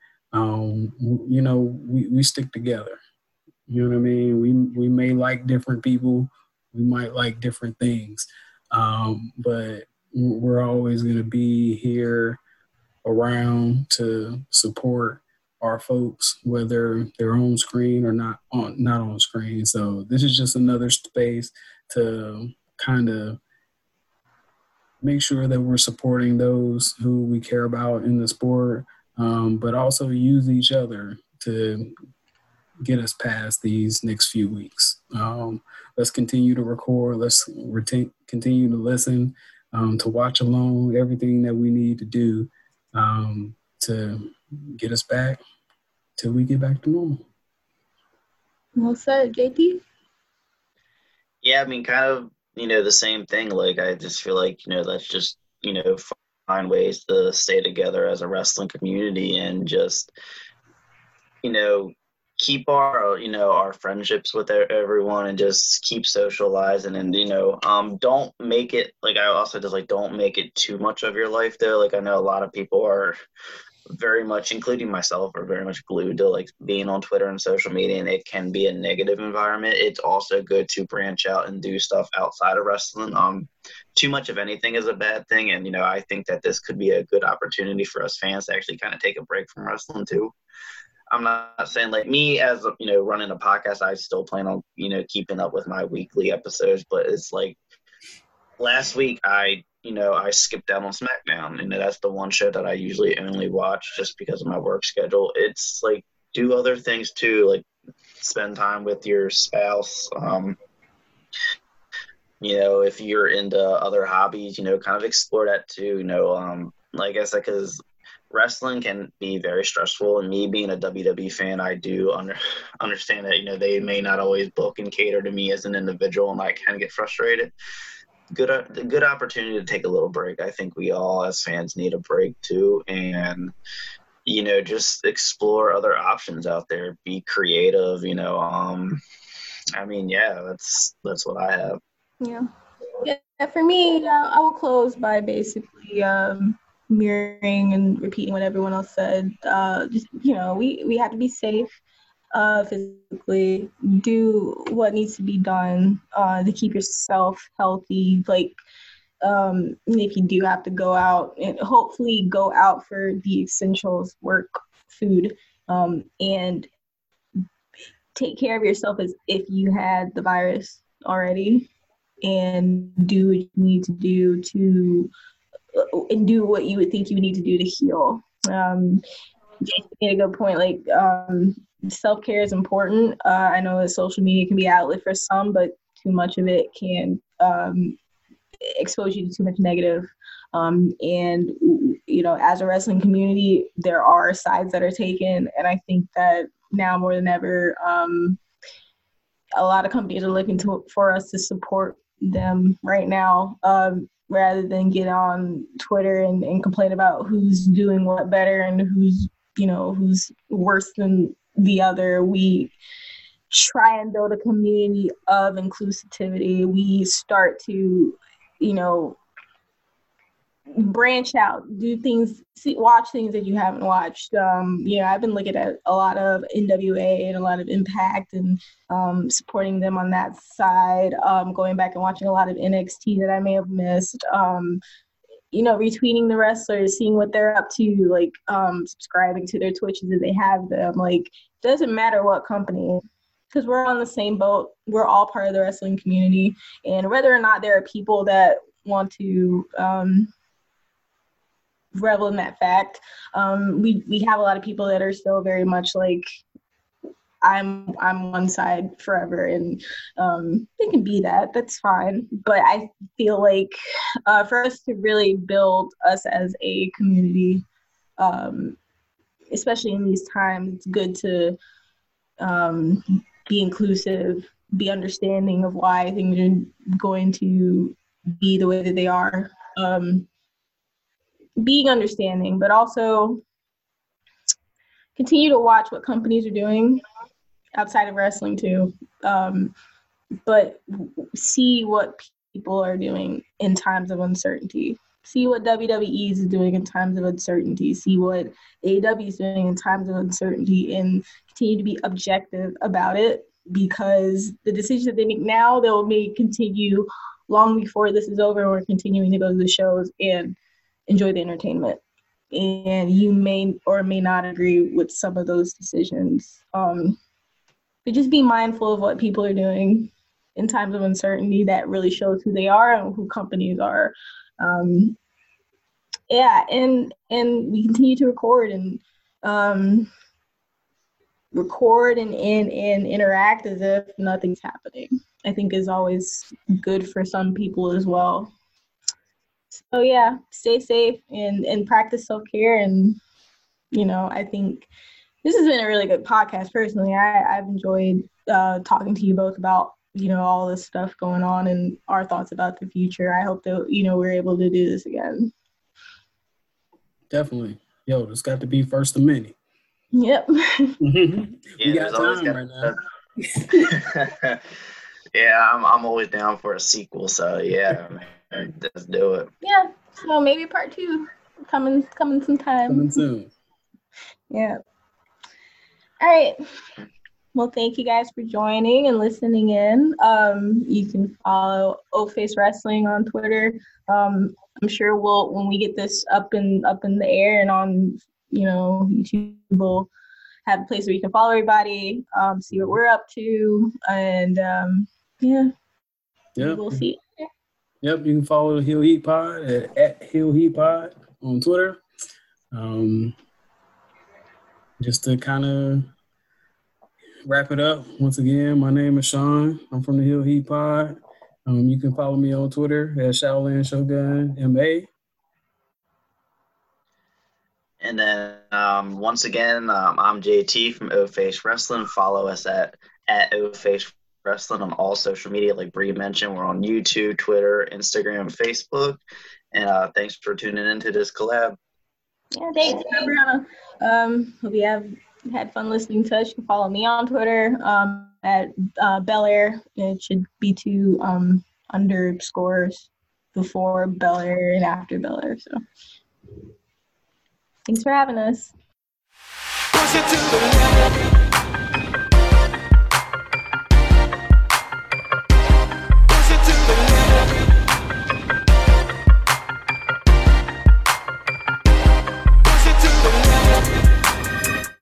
We stick together, you know what I mean? We may like different people, we might like different things, but we're always going to be here around to support our folks, whether they're on screen or not on screen. So this is just another space to kind of make sure that we're supporting those who we care about in the sport, but also use each other to get us past these next few weeks. Let's continue to record. Let's continue to listen, to watch along, everything that we need to do to get us back till we get back to normal. Well said, JT. Yeah, I mean, kind of, the same thing. Like, I just feel like, let's just, find ways to stay together as a wrestling community and just, keep our friendships with everyone and just keep socializing and, don't make it, like, I also just, like, don't make it too much of your life, though. Like, I know a lot of people are very much, including myself, are very much glued to, like, being on Twitter and social media, and it can be a negative environment. It's also good to branch out and do stuff outside of wrestling. Too much of anything is a bad thing, and, I think that this could be a good opportunity for us fans to actually kind of take a break from wrestling, too. I'm not saying, like, me as, running a podcast, I still plan on, keeping up with my weekly episodes, but it's like last week I skipped out on SmackDown, and that's the one show that I usually only watch just because of my work schedule. It's like, do other things too, like spend time with your spouse. If you're into other hobbies, kind of explore that too. Like I said, because wrestling can be very stressful, and me being a WWE fan, I do understand that, they may not always book and cater to me as an individual, and I can get frustrated. Good opportunity to take a little break. I think we all as fans need a break too, and just explore other options out there. Be creative. I mean, yeah, that's what I have. Yeah. For me, I will close by basically mirroring and repeating what everyone else said. Just we have to be safe. Physically, do what needs to be done to keep yourself healthy. Like, if you do have to go out, and hopefully go out for the essentials, work, food, and take care of yourself as if you had the virus already, and do what you need to do and do what you would think you would need to do to heal. Jason made a good point. Like, self-care is important. I know that social media can be an outlet for some, but too much of it can expose you to too much negative. And, as a wrestling community, there are sides that are taken. And I think that now more than ever, a lot of companies are looking for us to support them right now, rather than get on Twitter and complain about who's doing what better and who's worse than the other. We try and build a community of inclusivity. We start to, branch out, do things, watch things that you haven't watched. I've been looking at a lot of NWA and a lot of Impact and supporting them on that side, going back and watching a lot of NXT that I may have missed, retweeting the wrestlers, seeing what they're up to, like subscribing to their Twitches if they have them. Like, doesn't matter what company, because we're on the same boat. We're all part of the wrestling community, and whether or not there are people that want to revel in that fact. We have a lot of people that are still very much like, I'm one side forever, and they can be that. That's fine. But I feel like for us to really build us as a community, especially in these times, it's good to be inclusive, be understanding of why things are going to be the way that they are. Being understanding, but also continue to watch what companies are doing outside of wrestling too, but see what people are doing in times of uncertainty. See what WWE is doing in times of uncertainty. See what AEW is doing in times of uncertainty, and continue to be objective about it, because the decisions that they make now, they'll may continue long before this is over, and we're continuing to go to the shows and enjoy the entertainment. And you may or may not agree with some of those decisions. But just be mindful of what people are doing in times of uncertainty. That really shows who they are and who companies are. And we continue to record and interact as if nothing's happening. I think is always good for some people as well. So yeah, stay safe and practice self-care. And, I think this has been a really good podcast. Personally, I've enjoyed talking to you both about, all this stuff going on and our thoughts about the future. I hope that, we're able to do this again. Definitely. Yo, it's got to be first of many. Yep. We got time right now. Yeah, I'm always down for a sequel. So yeah, man, let's do it. Yeah. So maybe part 2 coming sometime. Coming soon. Yeah. All right. Well, thank you guys for joining and listening in. You can follow O-Face Wrestling on Twitter. I'm sure when we get this up in the air and on, YouTube, we'll have a place where you can follow everybody, see what we're up to, and we'll see. Yep, you can follow the Heel Heat Pod at Heel Heat Pod on Twitter. Just to kind of wrap it up, once again, my name is Sean. I'm from the Heel Heat Pod. You can follow me on Twitter at Shaolin Shogun MA. And then once again, I'm JT from O-Face Wrestling. Follow us at O-Face Wrestling on all social media. Like Bree mentioned, we're on YouTube, Twitter, Instagram, Facebook. And thanks for tuning into this collab. Yeah, thanks. Hope you have had fun listening to us. You can follow me on Twitter at Belair. It should be 2 underscores before Belair and after Belair. So thanks for having us. Push it to the limit.